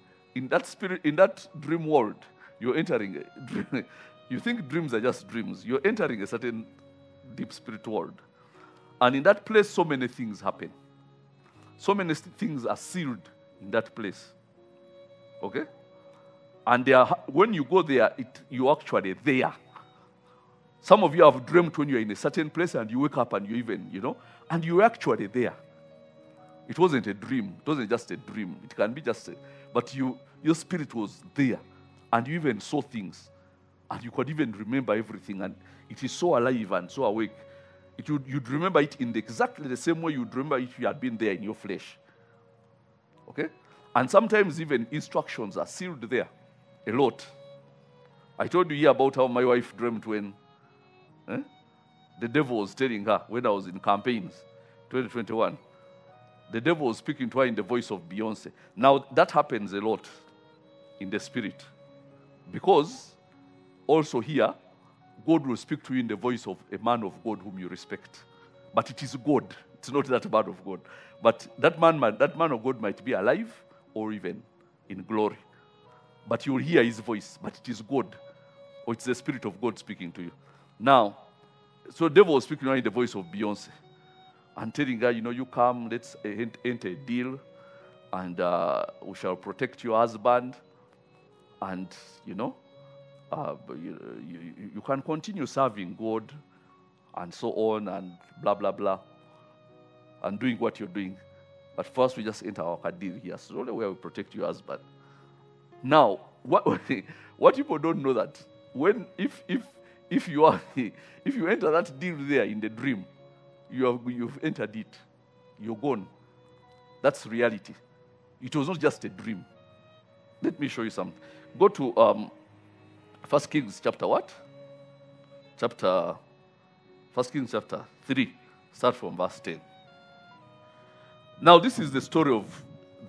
that dream world, you're entering you think dreams are just dreams. You're entering a certain deep spirit world. And in that place, so many things happen. So many things are sealed in that place. Okay? And when you go there, you're actually there. Some of you have dreamt when you're in a certain place and you wake up and you even, and you're actually there. It wasn't a dream. It wasn't just a dream. It can be just but your spirit was there. And you even saw things. And you could even remember everything. And it is so alive and so awake. You'd remember it in exactly the same way you'd remember if you had been there in your flesh. Okay? And sometimes even instructions are sealed there. A lot. I told you here about how my wife dreamt when the devil was telling her when I was in campaigns, 2021. The devil was speaking to her in the voice of Beyonce. Now, that happens a lot in the spirit. Because also here, God will speak to you in the voice of a man of God whom you respect. But it is God. It's not that man of God. But that man of God might be alive or even in glory. But you will hear his voice. But it is God. Or it's the Spirit of God speaking to you. Now, So devil was speaking in the voice of Beyonce and telling her, you come, let's enter a deal, and we shall protect your husband, and, you can continue serving God, and so on, and blah, blah, blah, and doing what you're doing. But first, we just enter our deal here. So the only way we protect your husband. Now, what people don't know that if you enter that deal there in the dream, you've entered it. You're gone. That's reality. It was not just a dream. Let me show you something. Go to 1 Kings chapter what? 1 Kings chapter 3. Start from verse 10. Now this is the story of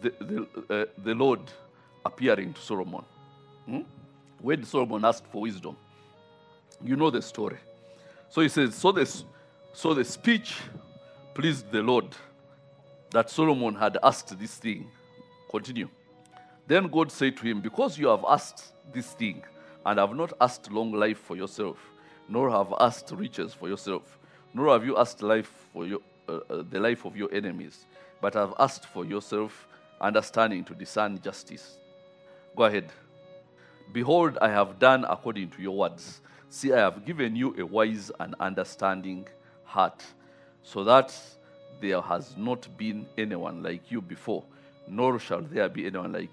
the Lord appearing to Solomon. When Solomon asked for wisdom. You know the story. So he says, so the speech pleased the Lord that Solomon had asked this thing. Continue. Then God said to him, because you have asked this thing, and have not asked long life for yourself, nor have asked riches for yourself, nor have you asked life for the life of your enemies, but have asked for yourself understanding to discern justice. Go ahead. Behold, I have done according to your words. See, I have given you a wise and understanding heart, so that there has not been anyone like you before, nor shall there be anyone like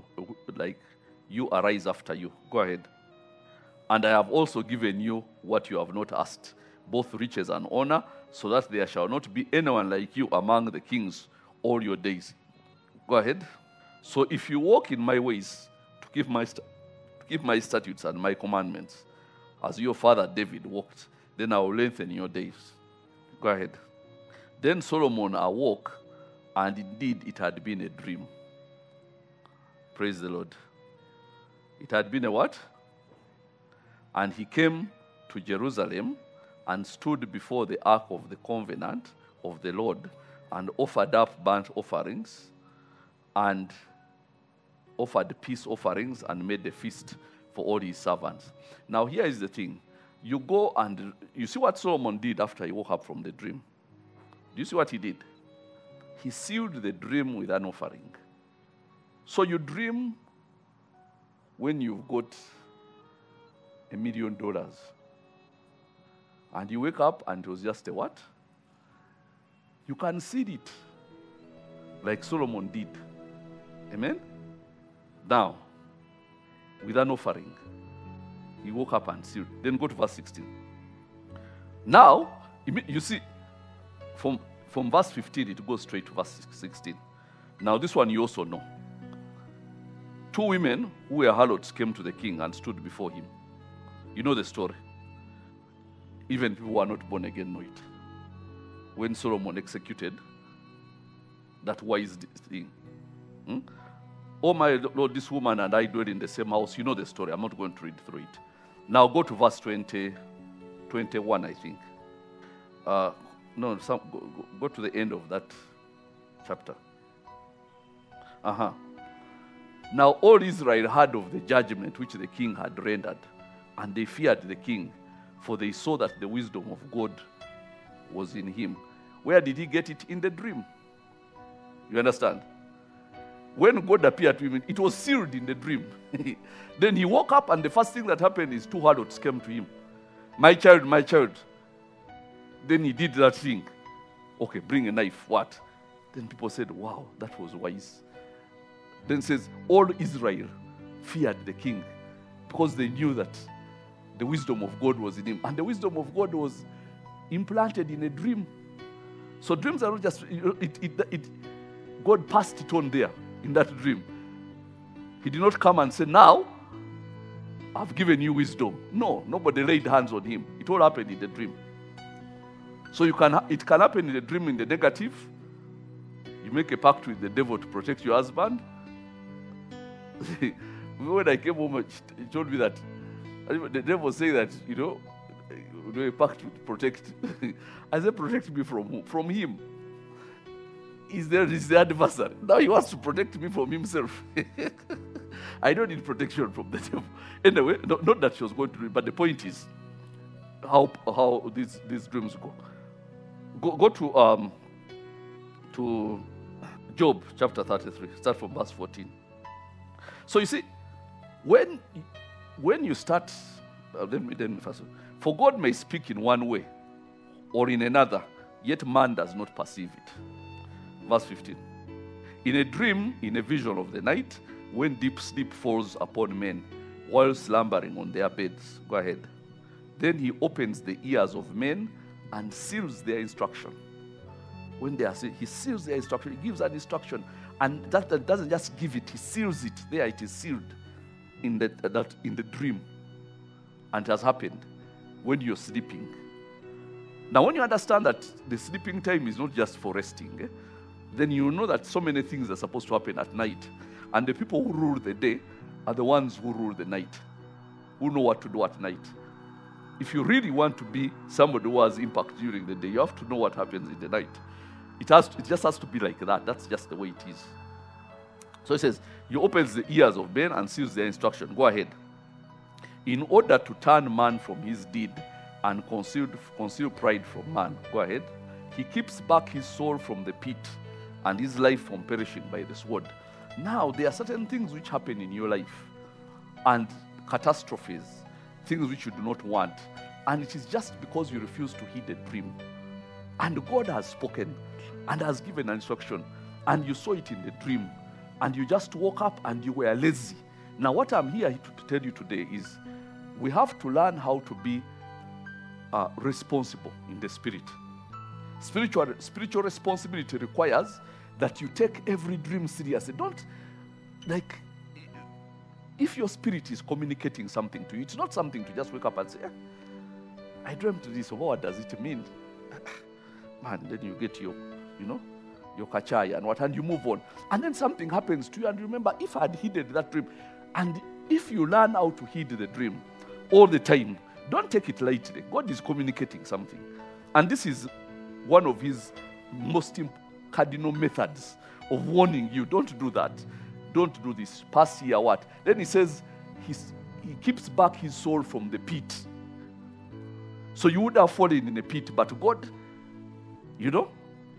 you arise after you. Go ahead. And I have also given you what you have not asked, both riches and honor, so that there shall not be anyone like you among the kings all your days. Go ahead. So if you walk in my ways to keep my statutes and my commandments, as your father David walked, then I will lengthen your days. Go ahead. Then Solomon awoke, and indeed it had been a dream. Praise the Lord. It had been a what? And he came to Jerusalem and stood before the ark of the covenant of the Lord, and offered up burnt offerings, and offered peace offerings, and made a feast for all his servants. Now here is the thing. You go and you see what Solomon did after he woke up from the dream. Do you see what he did? He sealed the dream with an offering. So you dream when you've got $1 million. And you wake up and it was just a what? You can see it like Solomon did. Amen? Now, with an offering, he woke up and sealed. Then go to verse 16. Now, you see, from verse 15, it goes straight to verse 16. Now, this one you also know. 2 women who were harlots came to the king and stood before him. You know the story. Even people who are not born again know it. When Solomon executed that wise thing. Oh my Lord, this woman and I dwell in the same house. You know the story. I'm not going to read through it. Now go to verse 21, I think. Go to the end of that chapter. Now all Israel heard of the judgment which the king had rendered, and they feared the king, for they saw that the wisdom of God was in him. Where did he get it? In the dream. You understand? When God appeared to him, it was sealed in the dream. Then he woke up, and the first thing that happened is 2 harlots came to him. My child, my child. Then he did that thing. Okay, bring a knife. What? Then people said, wow, that was wise. Then says, all Israel feared the king because they knew that the wisdom of God was in him. And the wisdom of God was implanted in a dream. So dreams are not just, God passed it on there in that dream. He did not come and say, now, I've given you wisdom. No, nobody laid hands on him. It all happened in the dream. So it can happen in the dream in the negative. You make a pact with the devil to protect your husband. When I came home, he told me that the devil saying that, do a pact to protect. I said, protect me from who? From him. Is the adversary. Now he wants to protect me from himself. I don't need protection from the devil. Anyway, not that she was going to do it, but the point is, how these dreams go. Go to Job chapter 33. Start from verse 14. So you see, when you start, let me first. For God may speak in one way or in another, yet man does not perceive it. Verse 15. In a dream, in a vision of the night, when deep sleep falls upon men, while slumbering on their beds. Go ahead. Then he opens the ears of men and seals their instruction. When they are saying, he seals their instruction, he gives an instruction, and that doesn't just give it, he seals it. There it is sealed in the dream. And it has happened when you're sleeping. Now, when you understand that the sleeping time is not just for resting, then you know that so many things are supposed to happen at night. And the people who rule the day are the ones who rule the night, who know what to do at night. If you really want to be somebody who has impact during the day, you have to know what happens in the night. It just has to be like that. That's just the way it is. So it says, he opens the ears of men and seals their instruction. Go ahead. In order to turn man from his deed and conceal pride from man. Go ahead. He keeps back his soul from the pit and his life from perishing by the sword. Now, there are certain things which happen in your life and catastrophes, things which you do not want. And it is just because you refuse to heed a dream. And God has spoken and has given an instruction. And you saw it in the dream. And you just woke up and you were lazy. Now, what I'm here to tell you today is we have to learn how to be responsible in the spirit. Spiritual responsibility requires that you take every dream seriously. Don't, if your spirit is communicating something to you, it's not something to just wake up and say, I dreamt this, what does it mean? Man, then you get your kachaya and what, and you move on. And then something happens to you, and remember, if I had heeded that dream, and if you learn how to heed the dream all the time, don't take it lightly. God is communicating something. And this is one of his most cardinal methods of warning you. Don't do that. Don't do this. Pass here what? Then he says he keeps back his soul from the pit. So you would have fallen in a pit, but God, you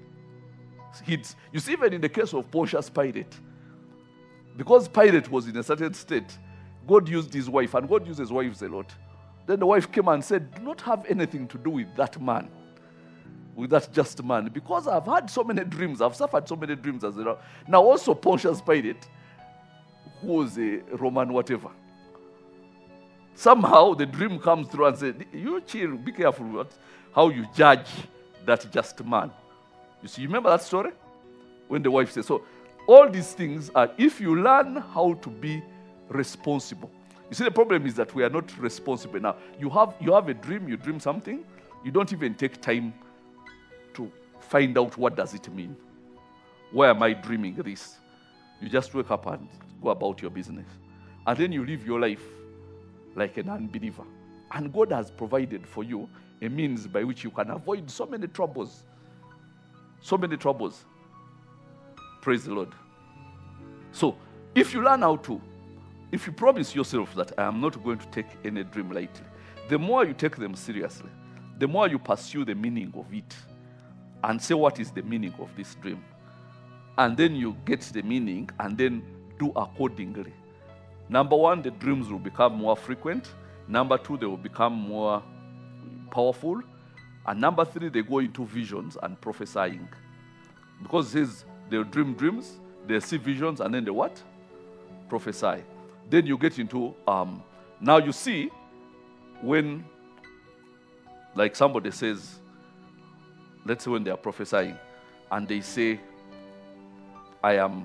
see, even in the case of Pontius Pilate, because Pilate was in a certain state, God used his wife, and God uses wives a lot. Then the wife came and said, do not have anything to do with that man, with that just man, because I've had so many dreams, I've suffered so many dreams as well. Now also Pontius Pilate, who was a Roman whatever, somehow the dream comes through and says, you chill, be careful how you judge that just man. You see, you remember that story? When the wife says, so all these things are, if you learn how to be responsible. You see, the problem is that we are not responsible. Now, you have a dream, you dream something, you don't even take time to find out what does it mean. Why am I dreaming this? You just wake up and go about your business. And then you live your life like an unbeliever. And God has provided for you a means by which you can avoid so many troubles. So many troubles. Praise the Lord. So, if you learn how to, if you promise yourself that I am not going to take any dream lightly, the more you take them seriously, the more you pursue the meaning of it and say what is the meaning of this dream. And then you get the meaning and then do accordingly. Number one, the dreams will become more frequent. Number two, they will become more powerful. And number three, they go into visions and prophesying. Because it says they'll dream dreams, they see visions, and then they what? Prophesy. Then you get into, now you see, when, like somebody says, let's say when they are prophesying, and they say, I am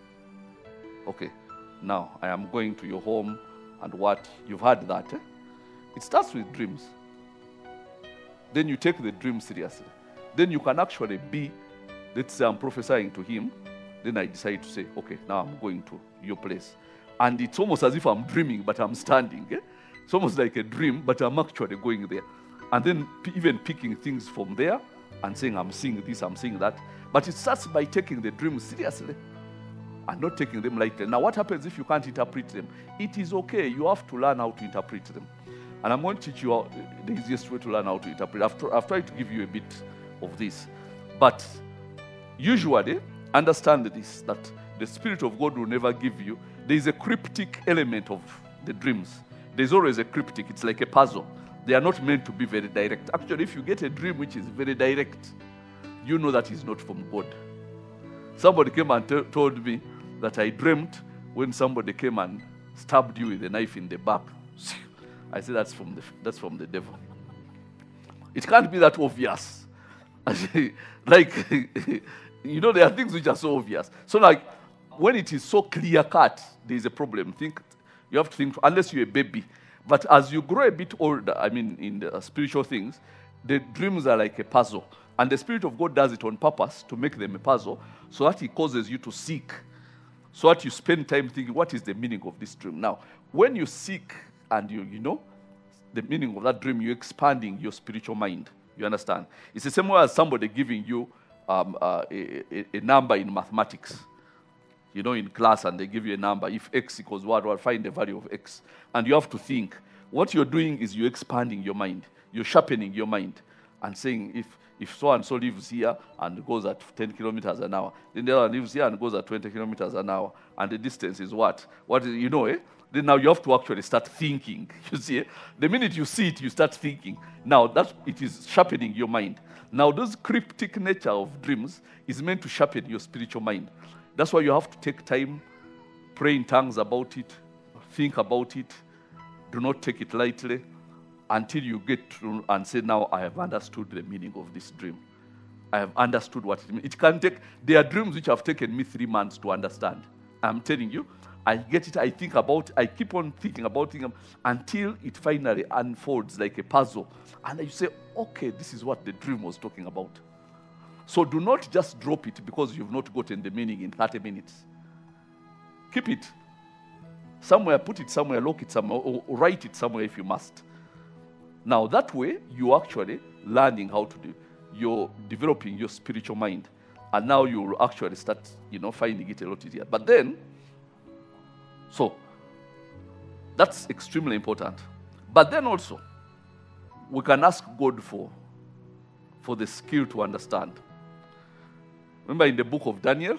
going to your home, and what? You've heard that. It starts with dreams. Then you take the dream seriously. Then you can actually be, let's say I'm prophesying to him, then I decide to say, okay, now I'm going to your place. And it's almost as if I'm dreaming, but I'm standing. It's almost like a dream, but I'm actually going there. And then even picking things from there and saying, I'm seeing this, I'm seeing that. But it starts by taking the dreams seriously and not taking them lightly. Now, what happens if you can't interpret them? It is okay. You have to learn how to interpret them. And I'm going to teach you the easiest way to learn how to interpret. I've tried to give you a bit of this. But usually, understand this, that the Spirit of God will never give you. There is a cryptic element of the dreams. There's always a cryptic. It's like a puzzle. They are not meant to be very direct. Actually, if you get a dream which is very direct, you know that is not from God. Somebody came and told me that I dreamt when somebody came and stabbed you with a knife in the back. I said, that's from the devil. It can't be that obvious. Like, there are things which are so obvious. So like, when it is so clear-cut, there is a problem. You have to think, unless you're a baby. But as you grow a bit older, in the spiritual things, the dreams are like a puzzle. And the Spirit of God does it on purpose to make them a puzzle, so that He causes you to seek, so that you spend time thinking, what is the meaning of this dream? Now, when you seek and you know the meaning of that dream, you're expanding your spiritual mind. You understand? It's the same way as somebody giving you a number in mathematics. In class, and they give you a number. If x equals what, find the value of x. And you have to think. What you're doing is you're expanding your mind. You're sharpening your mind and saying, if so-and-so lives here and goes at 10 kilometers an hour, then the other lives here and goes at 20 kilometers an hour, and the distance is what? What is, Then now you have to actually start thinking. You see, the minute you see it, you start thinking. Now, it is sharpening your mind. Now, this cryptic nature of dreams is meant to sharpen your spiritual mind. That's why you have to take time, pray in tongues about it, think about it. Do not take it lightly until you get to and say, now I have understood the meaning of this dream. I have understood what it means. It can take, there are dreams which have taken me 3 months to understand. I'm telling you, I get it, I think about it, I keep on thinking about it until it finally unfolds like a puzzle. And you say, okay, this is what the dream was talking about. So do not just drop it because you've not gotten the meaning in 30 minutes. Keep it somewhere, put it somewhere, lock it somewhere, or write it somewhere if you must. Now that way, you're actually learning how to do. You're developing your spiritual mind. And now you'll actually start, finding it a lot easier. But then, so, that's extremely important. But then also, we can ask God for the skill to understand. Remember in the book of Daniel,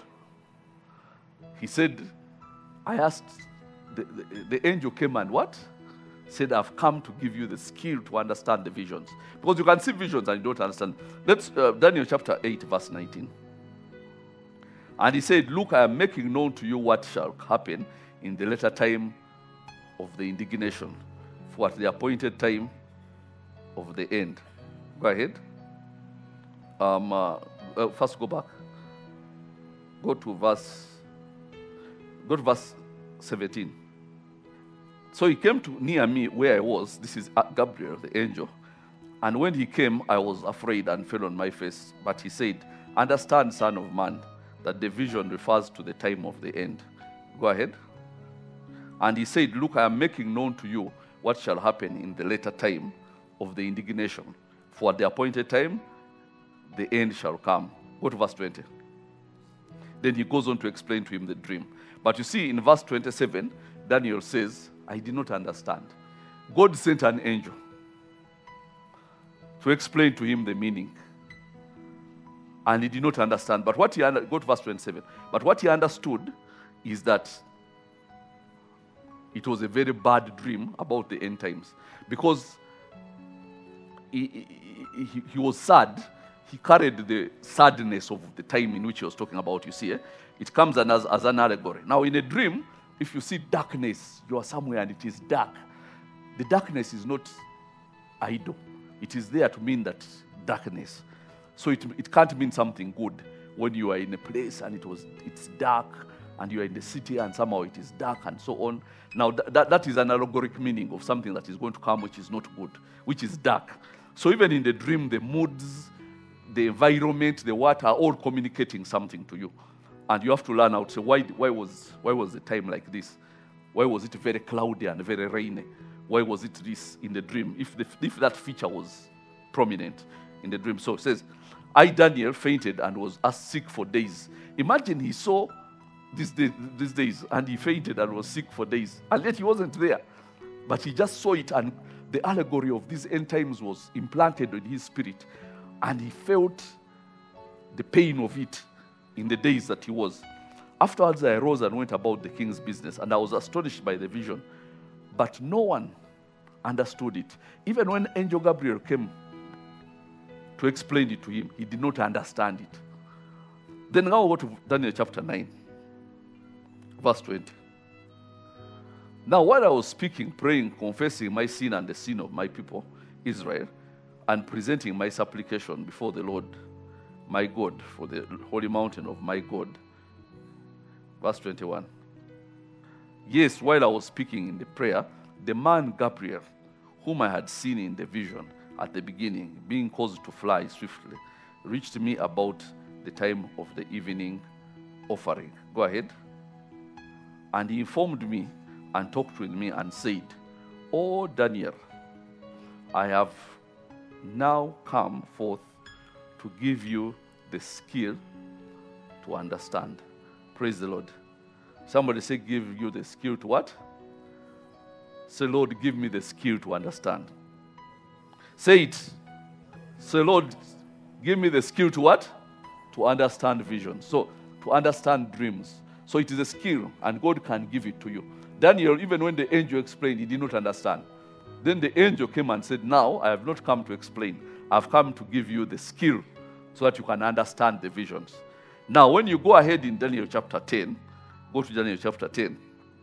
he said, I asked, the angel came and what? Said, I've come to give you the skill to understand the visions. Because you can see visions and you don't understand. Let's, Daniel chapter 8, verse 19. And he said, look, I am making known to you what shall happen in the latter time of the indignation, for at the appointed time of the end. Go ahead. First go back. Go to verse 17. So he came near me where I was. This is Gabriel, the angel. And when he came, I was afraid and fell on my face. But he said, understand, Son of Man, that the vision refers to the time of the end. Go ahead. And he said, look, I am making known to you what shall happen in the later time of the indignation. For at the appointed time, the end shall come. Go to verse 20. Then he goes on to explain to him the dream. But you see, in verse 27, Daniel says, I did not understand. God sent an angel to explain to him the meaning. And he did not understand. But what go to verse 27. But what he understood is that it was a very bad dream about the end times. Because he was sad. He carried the sadness of the time in which he was talking about, you see. It comes as an allegory. Now, in a dream, if you see darkness, you are somewhere and it is dark. The darkness is not idle. It is there to mean that darkness. So it can't mean something good when you are in a place and it's dark and you are in the city and somehow it is dark and so on. Now, that is an allegoric meaning of something that is going to come which is not good, which is dark. So even in the dream, the moods, the environment, the water are all communicating something to you. And you have to learn how to say, why was the time like this? Why was it very cloudy and very rainy? Why was it this in the dream? If that feature was prominent in the dream. So it says, I, Daniel, fainted and was sick for days. Imagine he saw these days and he fainted and was sick for days. And yet he wasn't there. But he just saw it and the allegory of these end times was implanted in his spirit, and he felt the pain of it in the days that he was. Afterwards, I arose and went about the king's business, and I was astonished by the vision, but no one understood it. Even when angel Gabriel came to explain it to him, he did not understand it. Then now go to Daniel chapter 9, verse 20. Now while I was speaking, praying, confessing my sin and the sin of my people, Israel, and presenting my supplication before the Lord, my God, for the holy mountain of my God. Verse 21. Yes, while I was speaking in the prayer, the man Gabriel, whom I had seen in the vision at the beginning, being caused to fly swiftly, reached me about the time of the evening offering. Go ahead. And he informed me and talked with me and said, "O Daniel, I have now come forth to give you the skill to understand." Praise the Lord. Somebody say, give you the skill to what? Say, Lord, give me the skill to understand. Say it. Say, Lord, give me the skill to what? To understand vision. So, to understand dreams. So it is a skill, and God can give it to you. Daniel, even when the angel explained, he did not understand. Then the angel came and said, now I have not come to explain. I've come to give you the skill so that you can understand the visions. Now, when you go ahead in Daniel chapter 10, go to Daniel chapter 10.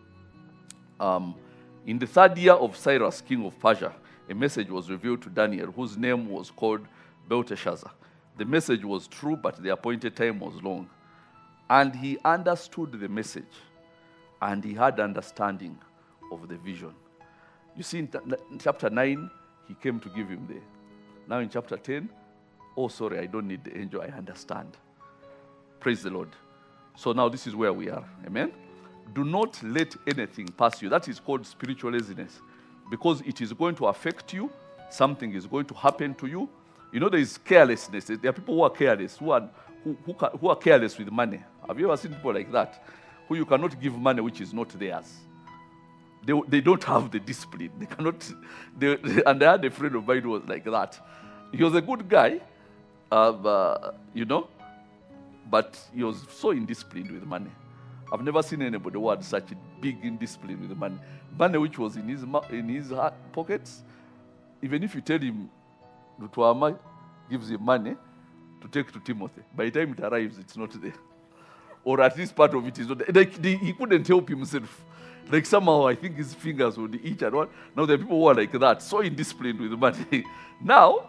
In the third year of Cyrus, king of Persia, a message was revealed to Daniel, whose name was called Belteshazzar. The message was true, but the appointed time was long. And he understood the message, and he had understanding of the vision. You see, in chapter 9, he came to give him the. Now in chapter 10, oh, sorry, I don't need the angel, I understand. Praise the Lord. So now this is where we are. Amen? Do not let anything pass you. That is called spiritual laziness. Because it is going to affect you. Something is going to happen to you. You know, there is carelessness. There are people who are careless, who are careless with money. Have you ever seen people like that? Who you cannot give money which is not theirs. They don't have the discipline. They cannot. And I had a friend of mine who was like that. He was a good guy, you know, but he was so indisciplined with money. I've never seen anybody who had such a big indiscipline with money. Money which was in his pockets. Even if you tell him, Tuama gives him money to take to Timothy, by the time it arrives, it's not there. Or at least part of it is not there. Like, he couldn't help himself. Like somehow I think his fingers would itch and what. Now there are people who are like that, so indisciplined with money. Now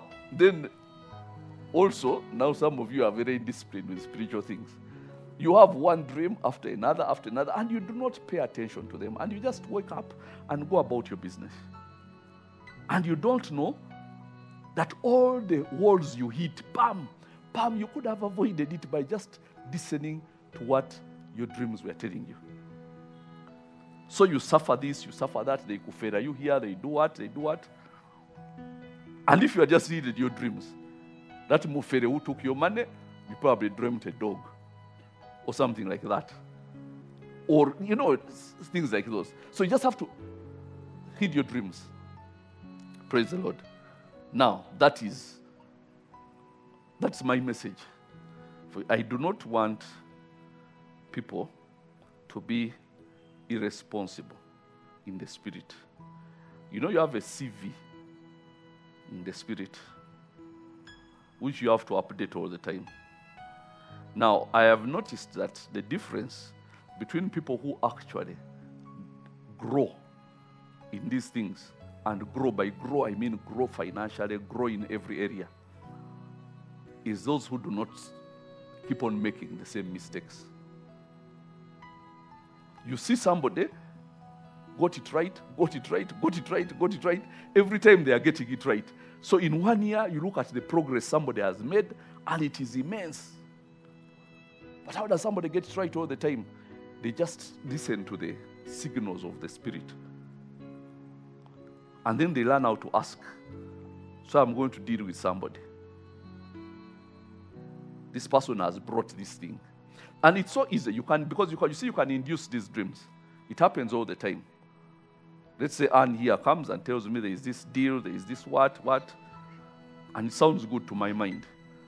some of you are very indisciplined with spiritual things. You have one dream after another, and you do not pay attention to them. And you just wake up and go about your business. And you don't know that all the walls you hit, bam, you could have avoided it by just listening to what your dreams were telling you. So you suffer this, you suffer that, they kufera you here, they do what. And if you are just reading your dreams, that mufere who took your money, you probably dreamt a dog or something like that. Or, you know, things like those. So you just have to heed your dreams. Praise the Lord. Now, that's my message. I do not want people to be irresponsible in the spirit. You know, you have a CV in the spirit, which you have to update all the time. Now, I have noticed that the difference between people who actually grow in these things, and by grow, I mean grow financially, grow in every area, is those who do not keep on making the same mistakes. You see somebody got it right. Every time they are getting it right. So in 1 year, you look at the progress somebody has made, and it is immense. But how does somebody get it right all the time? They just listen to the signals of the Spirit. And then they learn how to ask. So I'm going to deal with somebody. This person has brought this thing. And it's so easy. You can induce these dreams. It happens all the time. Let's say Anne here comes and tells me there is this deal, there is this what, and it sounds good to my mind.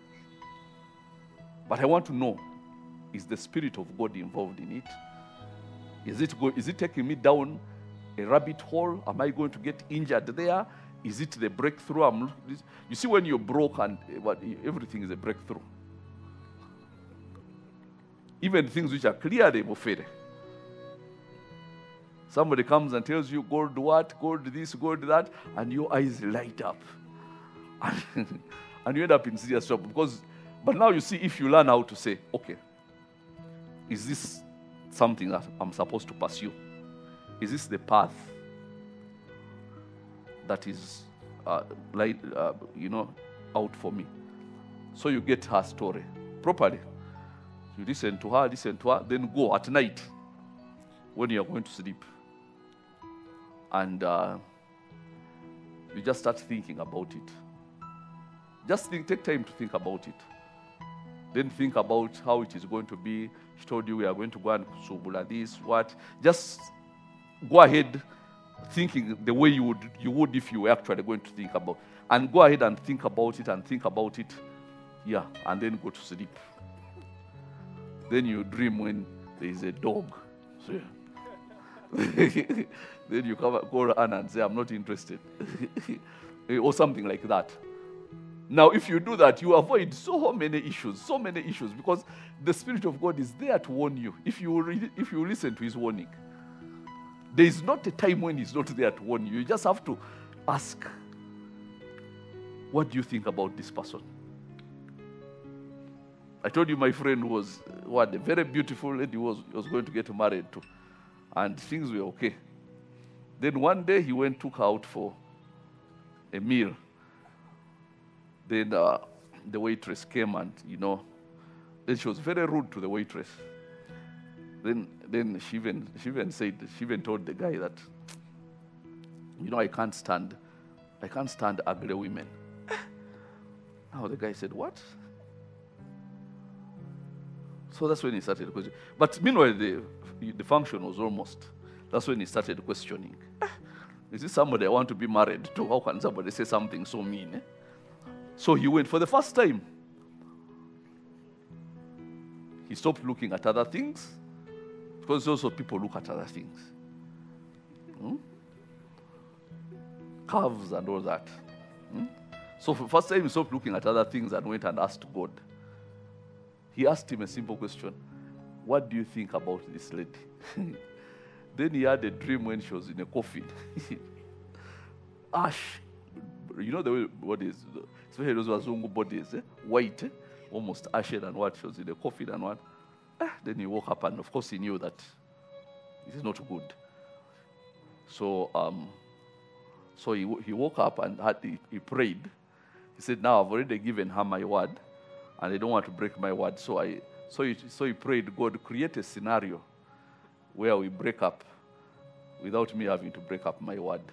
But I want to know, is the Spirit of God involved in it? Is it taking me down a rabbit hole? Am I going to get injured there? Is it the breakthrough? You see, when you're broke and everything is a breakthrough. Even things which are clearly bofere. Somebody comes and tells you gold what, gold this, gold that, and your eyes light up. And you end up in serious trouble. But now you see, if you learn how to say, okay, is this something that I'm supposed to pursue? Is this the path that is, out for me? So you get her story properly. You listen to her, then go at night when you are going to sleep. And you just start thinking about it. Just take time to think about it. Then think about how it is going to be. She told you we are going to go and subula this, what. Just go ahead thinking the way you would if you were actually going to think about. And go ahead and think about it. Yeah, and then go to sleep. Then you dream when there is a dog. So, then you call Anna and say, I'm not interested. Or something like that. Now, if you do that, you avoid so many issues, because the Spirit of God is there to warn you. If you listen to His warning, there is not a time when He's not there to warn you. You just have to ask, what do you think about this person? I told you my friend was a very beautiful lady was going to get married to, and things were okay. Then one day he took her out for a meal. Then the waitress came and, then she was very rude to the waitress. Then she even told the guy that, I can't stand ugly women. Now the guy said, what? So that's when he started questioning. But meanwhile, the function was almost. That's when he started questioning. Is this somebody I want to be married to? How can somebody say something so mean? So he went for the first time. He stopped looking at other things, because also people look at other things. Curves and all that. So for the first time he stopped looking at other things and went and asked God. He asked him a simple question. What do you think about this lady? Then he had a dream when she was in a coffin. Ash. You know the way bodies, especially those Wazungu bodies, white, almost ashen and what, she was in a coffin and what. Then he woke up and of course he knew that it is not good. So he woke up and he prayed. He said, now I've already given her my word and I don't want to break my word. So he prayed, God, create a scenario where we break up without me having to break up my word.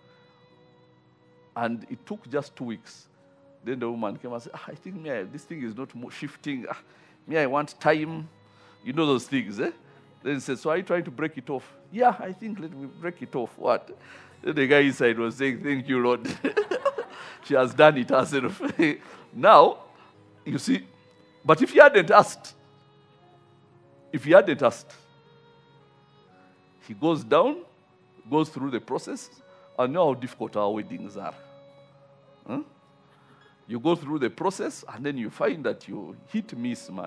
And it took just 2 weeks. Then the woman came and said, I think this thing is not shifting. I want time. You know those things, eh? Then he said, so are you trying to break it off? Yeah, I think let me break it off. What? Then the guy inside was saying, thank you, Lord. She has done it herself. Now, you see, but if he hadn't asked, he goes down, goes through the process, and know how difficult our weddings are. You go through the process, and then you find that you hit miss, man.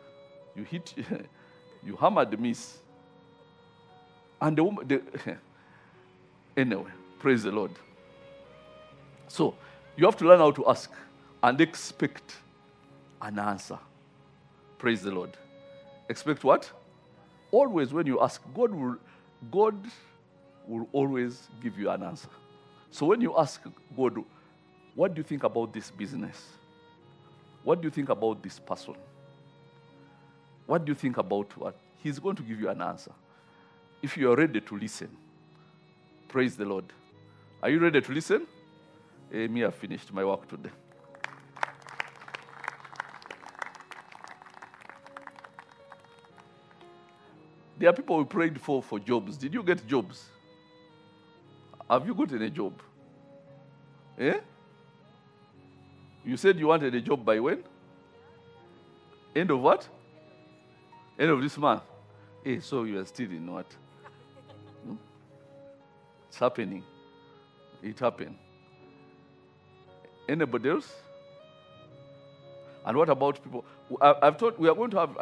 You hammered miss. And the woman, anyway, praise the Lord. So, you have to learn how to ask and expect an answer. Praise the Lord. Expect what? Always when you ask, God will always give you an answer. So when you ask God, what do you think about this business? What do you think about this person? What do you think about what? He's going to give you an answer. If you are ready to listen, praise the Lord. Are you ready to listen? Me, I finished my work today. There are people we prayed for jobs. Did you get jobs? Have you gotten a job? Eh? You said you wanted a job by when? End of what? End of this month. Hey, so you are still in what? It's happening. It happened. Anybody else? And what about people? I've thought we are going to have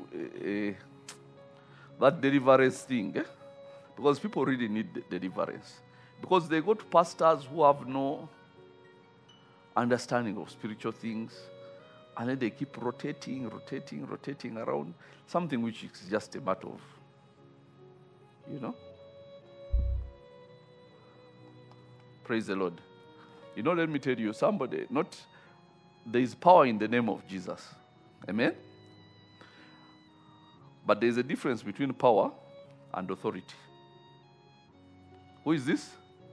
that deliverance thing. Eh? Because people really need deliverance. Because they go to pastors who have no understanding of spiritual things. And then they keep rotating around something which is just a matter of, Praise the Lord. Let me tell you, there is power in the name of Jesus. Amen? But there is a difference between power and authority. Who is this?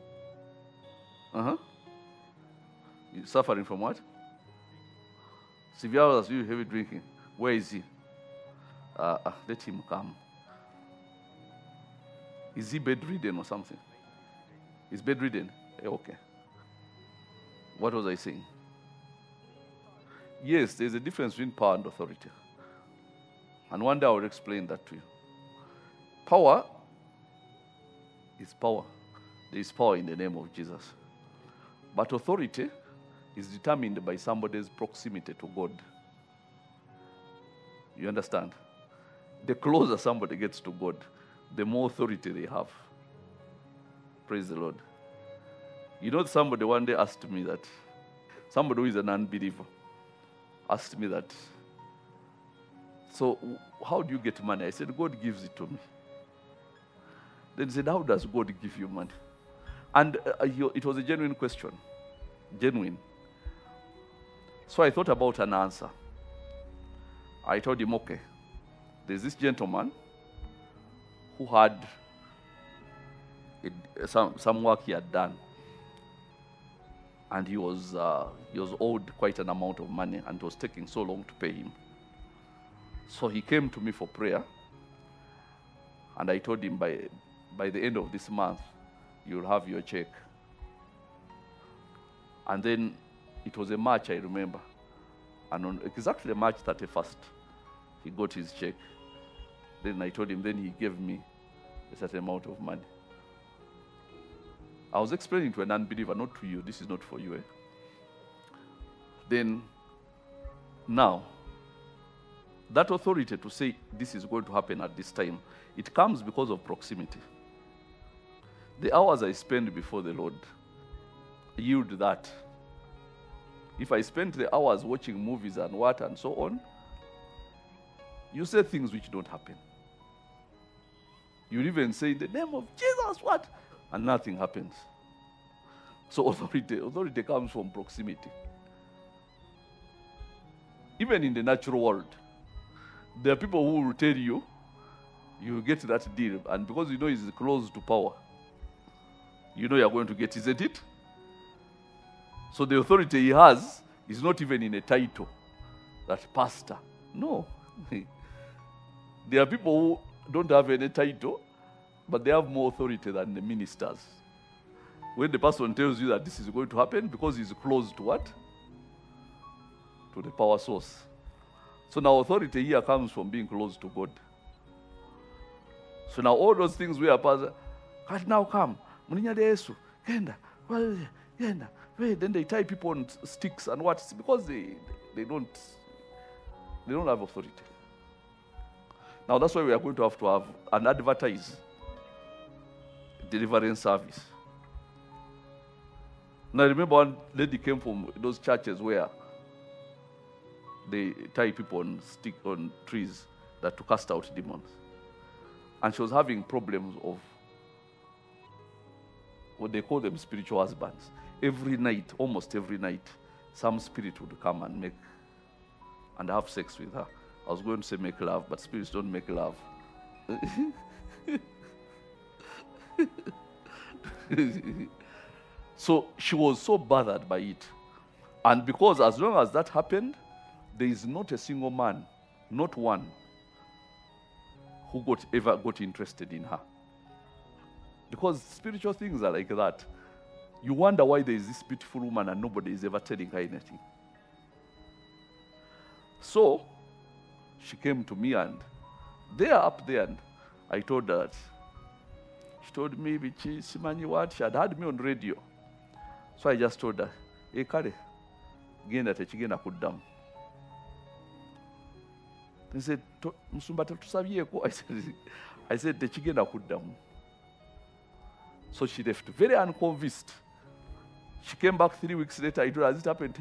You suffering from what? Severe as you heavy drinking. Where is he? Let him come. Is he bedridden or something? He's bedridden. Okay. What was I saying? Yes, there's a difference between power and authority. And one day I will explain that to you. Power is power. There is power in the name of Jesus. But authority is determined by somebody's proximity to God. You understand? The closer somebody gets to God, the more authority they have. Praise the Lord. Somebody one day asked me that, somebody who is an unbeliever asked me that, so how do you get money? I said, God gives it to me. Then he said, how does God give you money? And it was a genuine question. Genuine. So I thought about an answer. I told him, okay, there's this gentleman who had some work he had done. And he was owed quite an amount of money, and it was taking so long to pay him. So he came to me for prayer, and I told him by the end of this month, you'll have your check. And then it was a March, I remember. And on exactly March 31st, he got his check. Then I told him, then he gave me a certain amount of money. I was explaining to an unbeliever, not to you. This is not for you. Eh? Then, now, that authority to say this is going to happen at this time, it comes because of proximity. The hours I spend before the Lord yield that. If I spend the hours watching movies and what and so on, you say things which don't happen. You even say in the name of Jesus, what? And nothing happens. So authority comes from proximity. Even in the natural world, there are people who will tell you, you get that deal, and because it's close to power, you're going to get, isn't it? So the authority he has is not even in a title, that pastor. No. There are people who don't have any title, but they have more authority than the ministers. When the person tells you that this is going to happen, because he's close to what? To the power source. So now authority here comes from being close to God. So now all those things we are pastor, can't now come. Then they tie people on sticks and what? It's because they don't have authority. Now that's why we are going to have an advertise deliverance service. Now I remember one lady came from those churches where they tie people on trees that to cast out demons. And she was having problems of what they call them spiritual husbands. Every night, almost every night, some spirit would come and have sex with her. I was going to say make love, but spirits don't make love. So she was so bothered by it. And because as long as that happened, there is not a single man, not one, who ever got interested in her. Because spiritual things are like that. You wonder why there is this beautiful woman and nobody is ever telling her anything. So, she came to me and up there, and I told her that. She told me, Bichi, Simanyi what? She had heard me on radio. So I just told her, Kare, genda techigenda kuddamu. He said, Musumba tusabyeko. I said, techigenda kuddamu. So she left very unconvinced. She came back 3 weeks later. I told her, as it happened,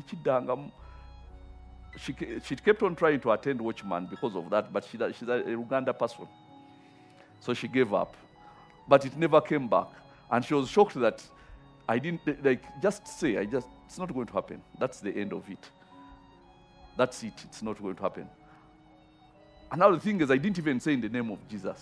she kept on trying to attend Watchman because of that, but she's a Uganda person. So she gave up. But it never came back. And she was shocked that I didn't, it's not going to happen. That's the end of it. That's it. It's not going to happen. And now the thing is, I didn't even say in the name of Jesus.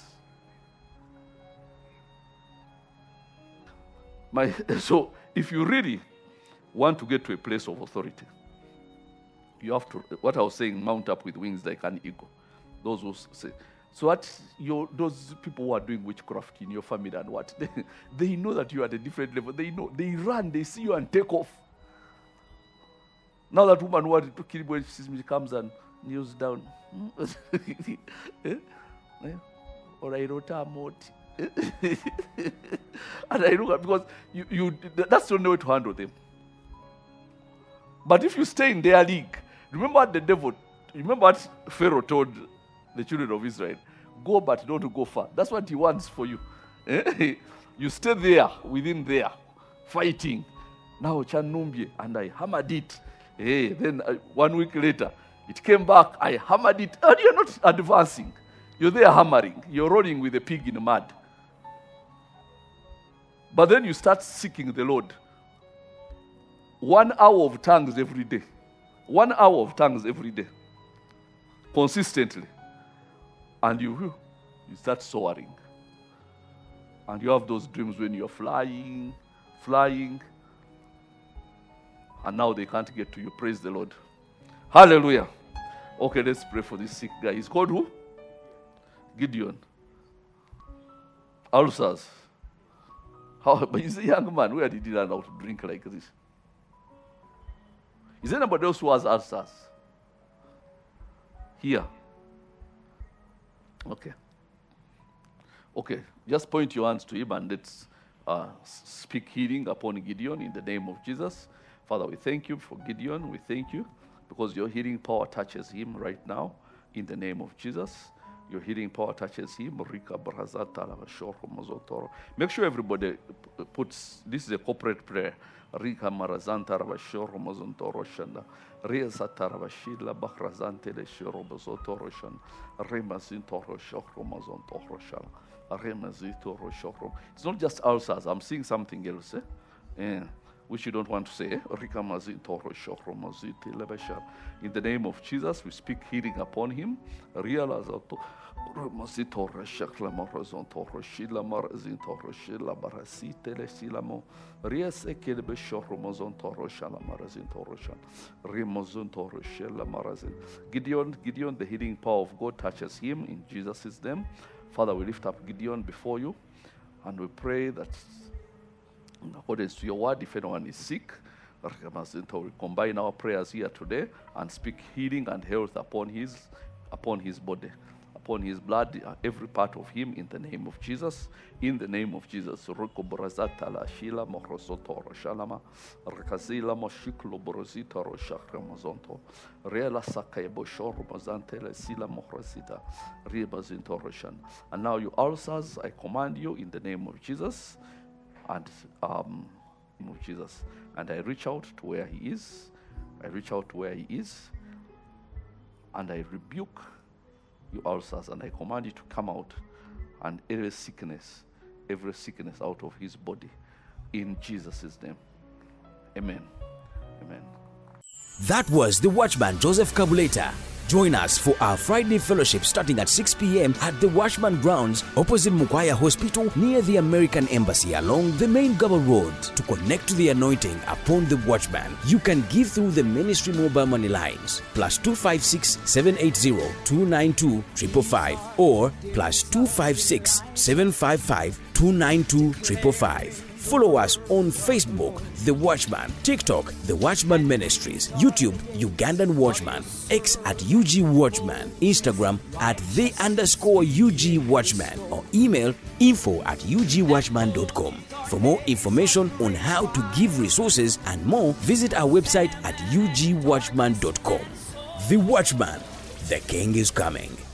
So if you really want to get to a place of authority, you have to, what I was saying, mount up with wings like an eagle. Those who say. So those people who are doing witchcraft in your family and what, they know that you are at a different level. They know, they run, they see you and take off. Now that woman who wanted to kill when she comes and kneels down. Or I wrote a moti. And I look at, because that's the only way to handle them. But if you stay in their league, remember what Pharaoh told the children of Israel, go but don't go far. That's what he wants for you. You stay there, within there, fighting. Now Chanumbie, and I hammered it. Then 1 week later, it came back, I hammered it, and you're not advancing. You're there hammering. You're rolling with a pig in the mud. But then you start seeking the Lord. 1 hour of tongues every day. 1 hour of tongues every day. Consistently. And you start soaring. And you have those dreams when you're flying. And now they can't get to you. Praise the Lord. Hallelujah. Okay, let's pray for this sick guy. He's called who? Gideon. Ulcers. But he's a young man. Where did he learn how to drink like this? Is there anybody else who has ulcers? Here. Okay. Just point your hands to him and let's speak healing upon Gideon in the name of Jesus. Father, we thank you for Gideon. We thank you because your healing power touches him right now in the name of Jesus. Your healing power touches him. Make sure everybody puts, this is a corporate prayer. Rika marazanta rabashoro mozontoro shanda. Reza tarabashila bakrazante le shoro bozotoro shan. Remazintoro shoro mozontoro shan. Remazitoro shoro. It's not just ulcers. I'm seeing something else. Which you don't want to say. In the name of Jesus, we speak healing upon him. Gideon, the healing power of God touches him in Jesus' name. Father, we lift up Gideon before you, and we pray that in accordance to your word, if anyone is sick, we combine our prayers here today and speak healing and health upon his body, upon his blood, every part of him, in the name of Jesus. In the name of Jesus. And now you ulcers, I command you in the name of Jesus. And of Jesus, and I reach out to where he is. And I rebuke you ulcers, and I command you to come out, and every sickness out of his body, in Jesus' name. Amen. That was the Watchman Joseph Kabuleta. Join us for our Friday fellowship starting at 6 p.m. at the Watchman Grounds opposite Mukwaya Hospital near the American Embassy along the main Gaba Road. To connect to the anointing upon the Watchman, you can give through the ministry mobile money lines +256 780 292 555 or +256 755 292 555. Follow us on Facebook, The Watchman, TikTok, The Watchman Ministries, YouTube, Ugandan Watchman, X at UG Watchman, Instagram at @the_UG Watchman, or email info@ugwatchman.com. For more information on how to give resources and more, visit our website at ugwatchman.com. The Watchman, the King is coming.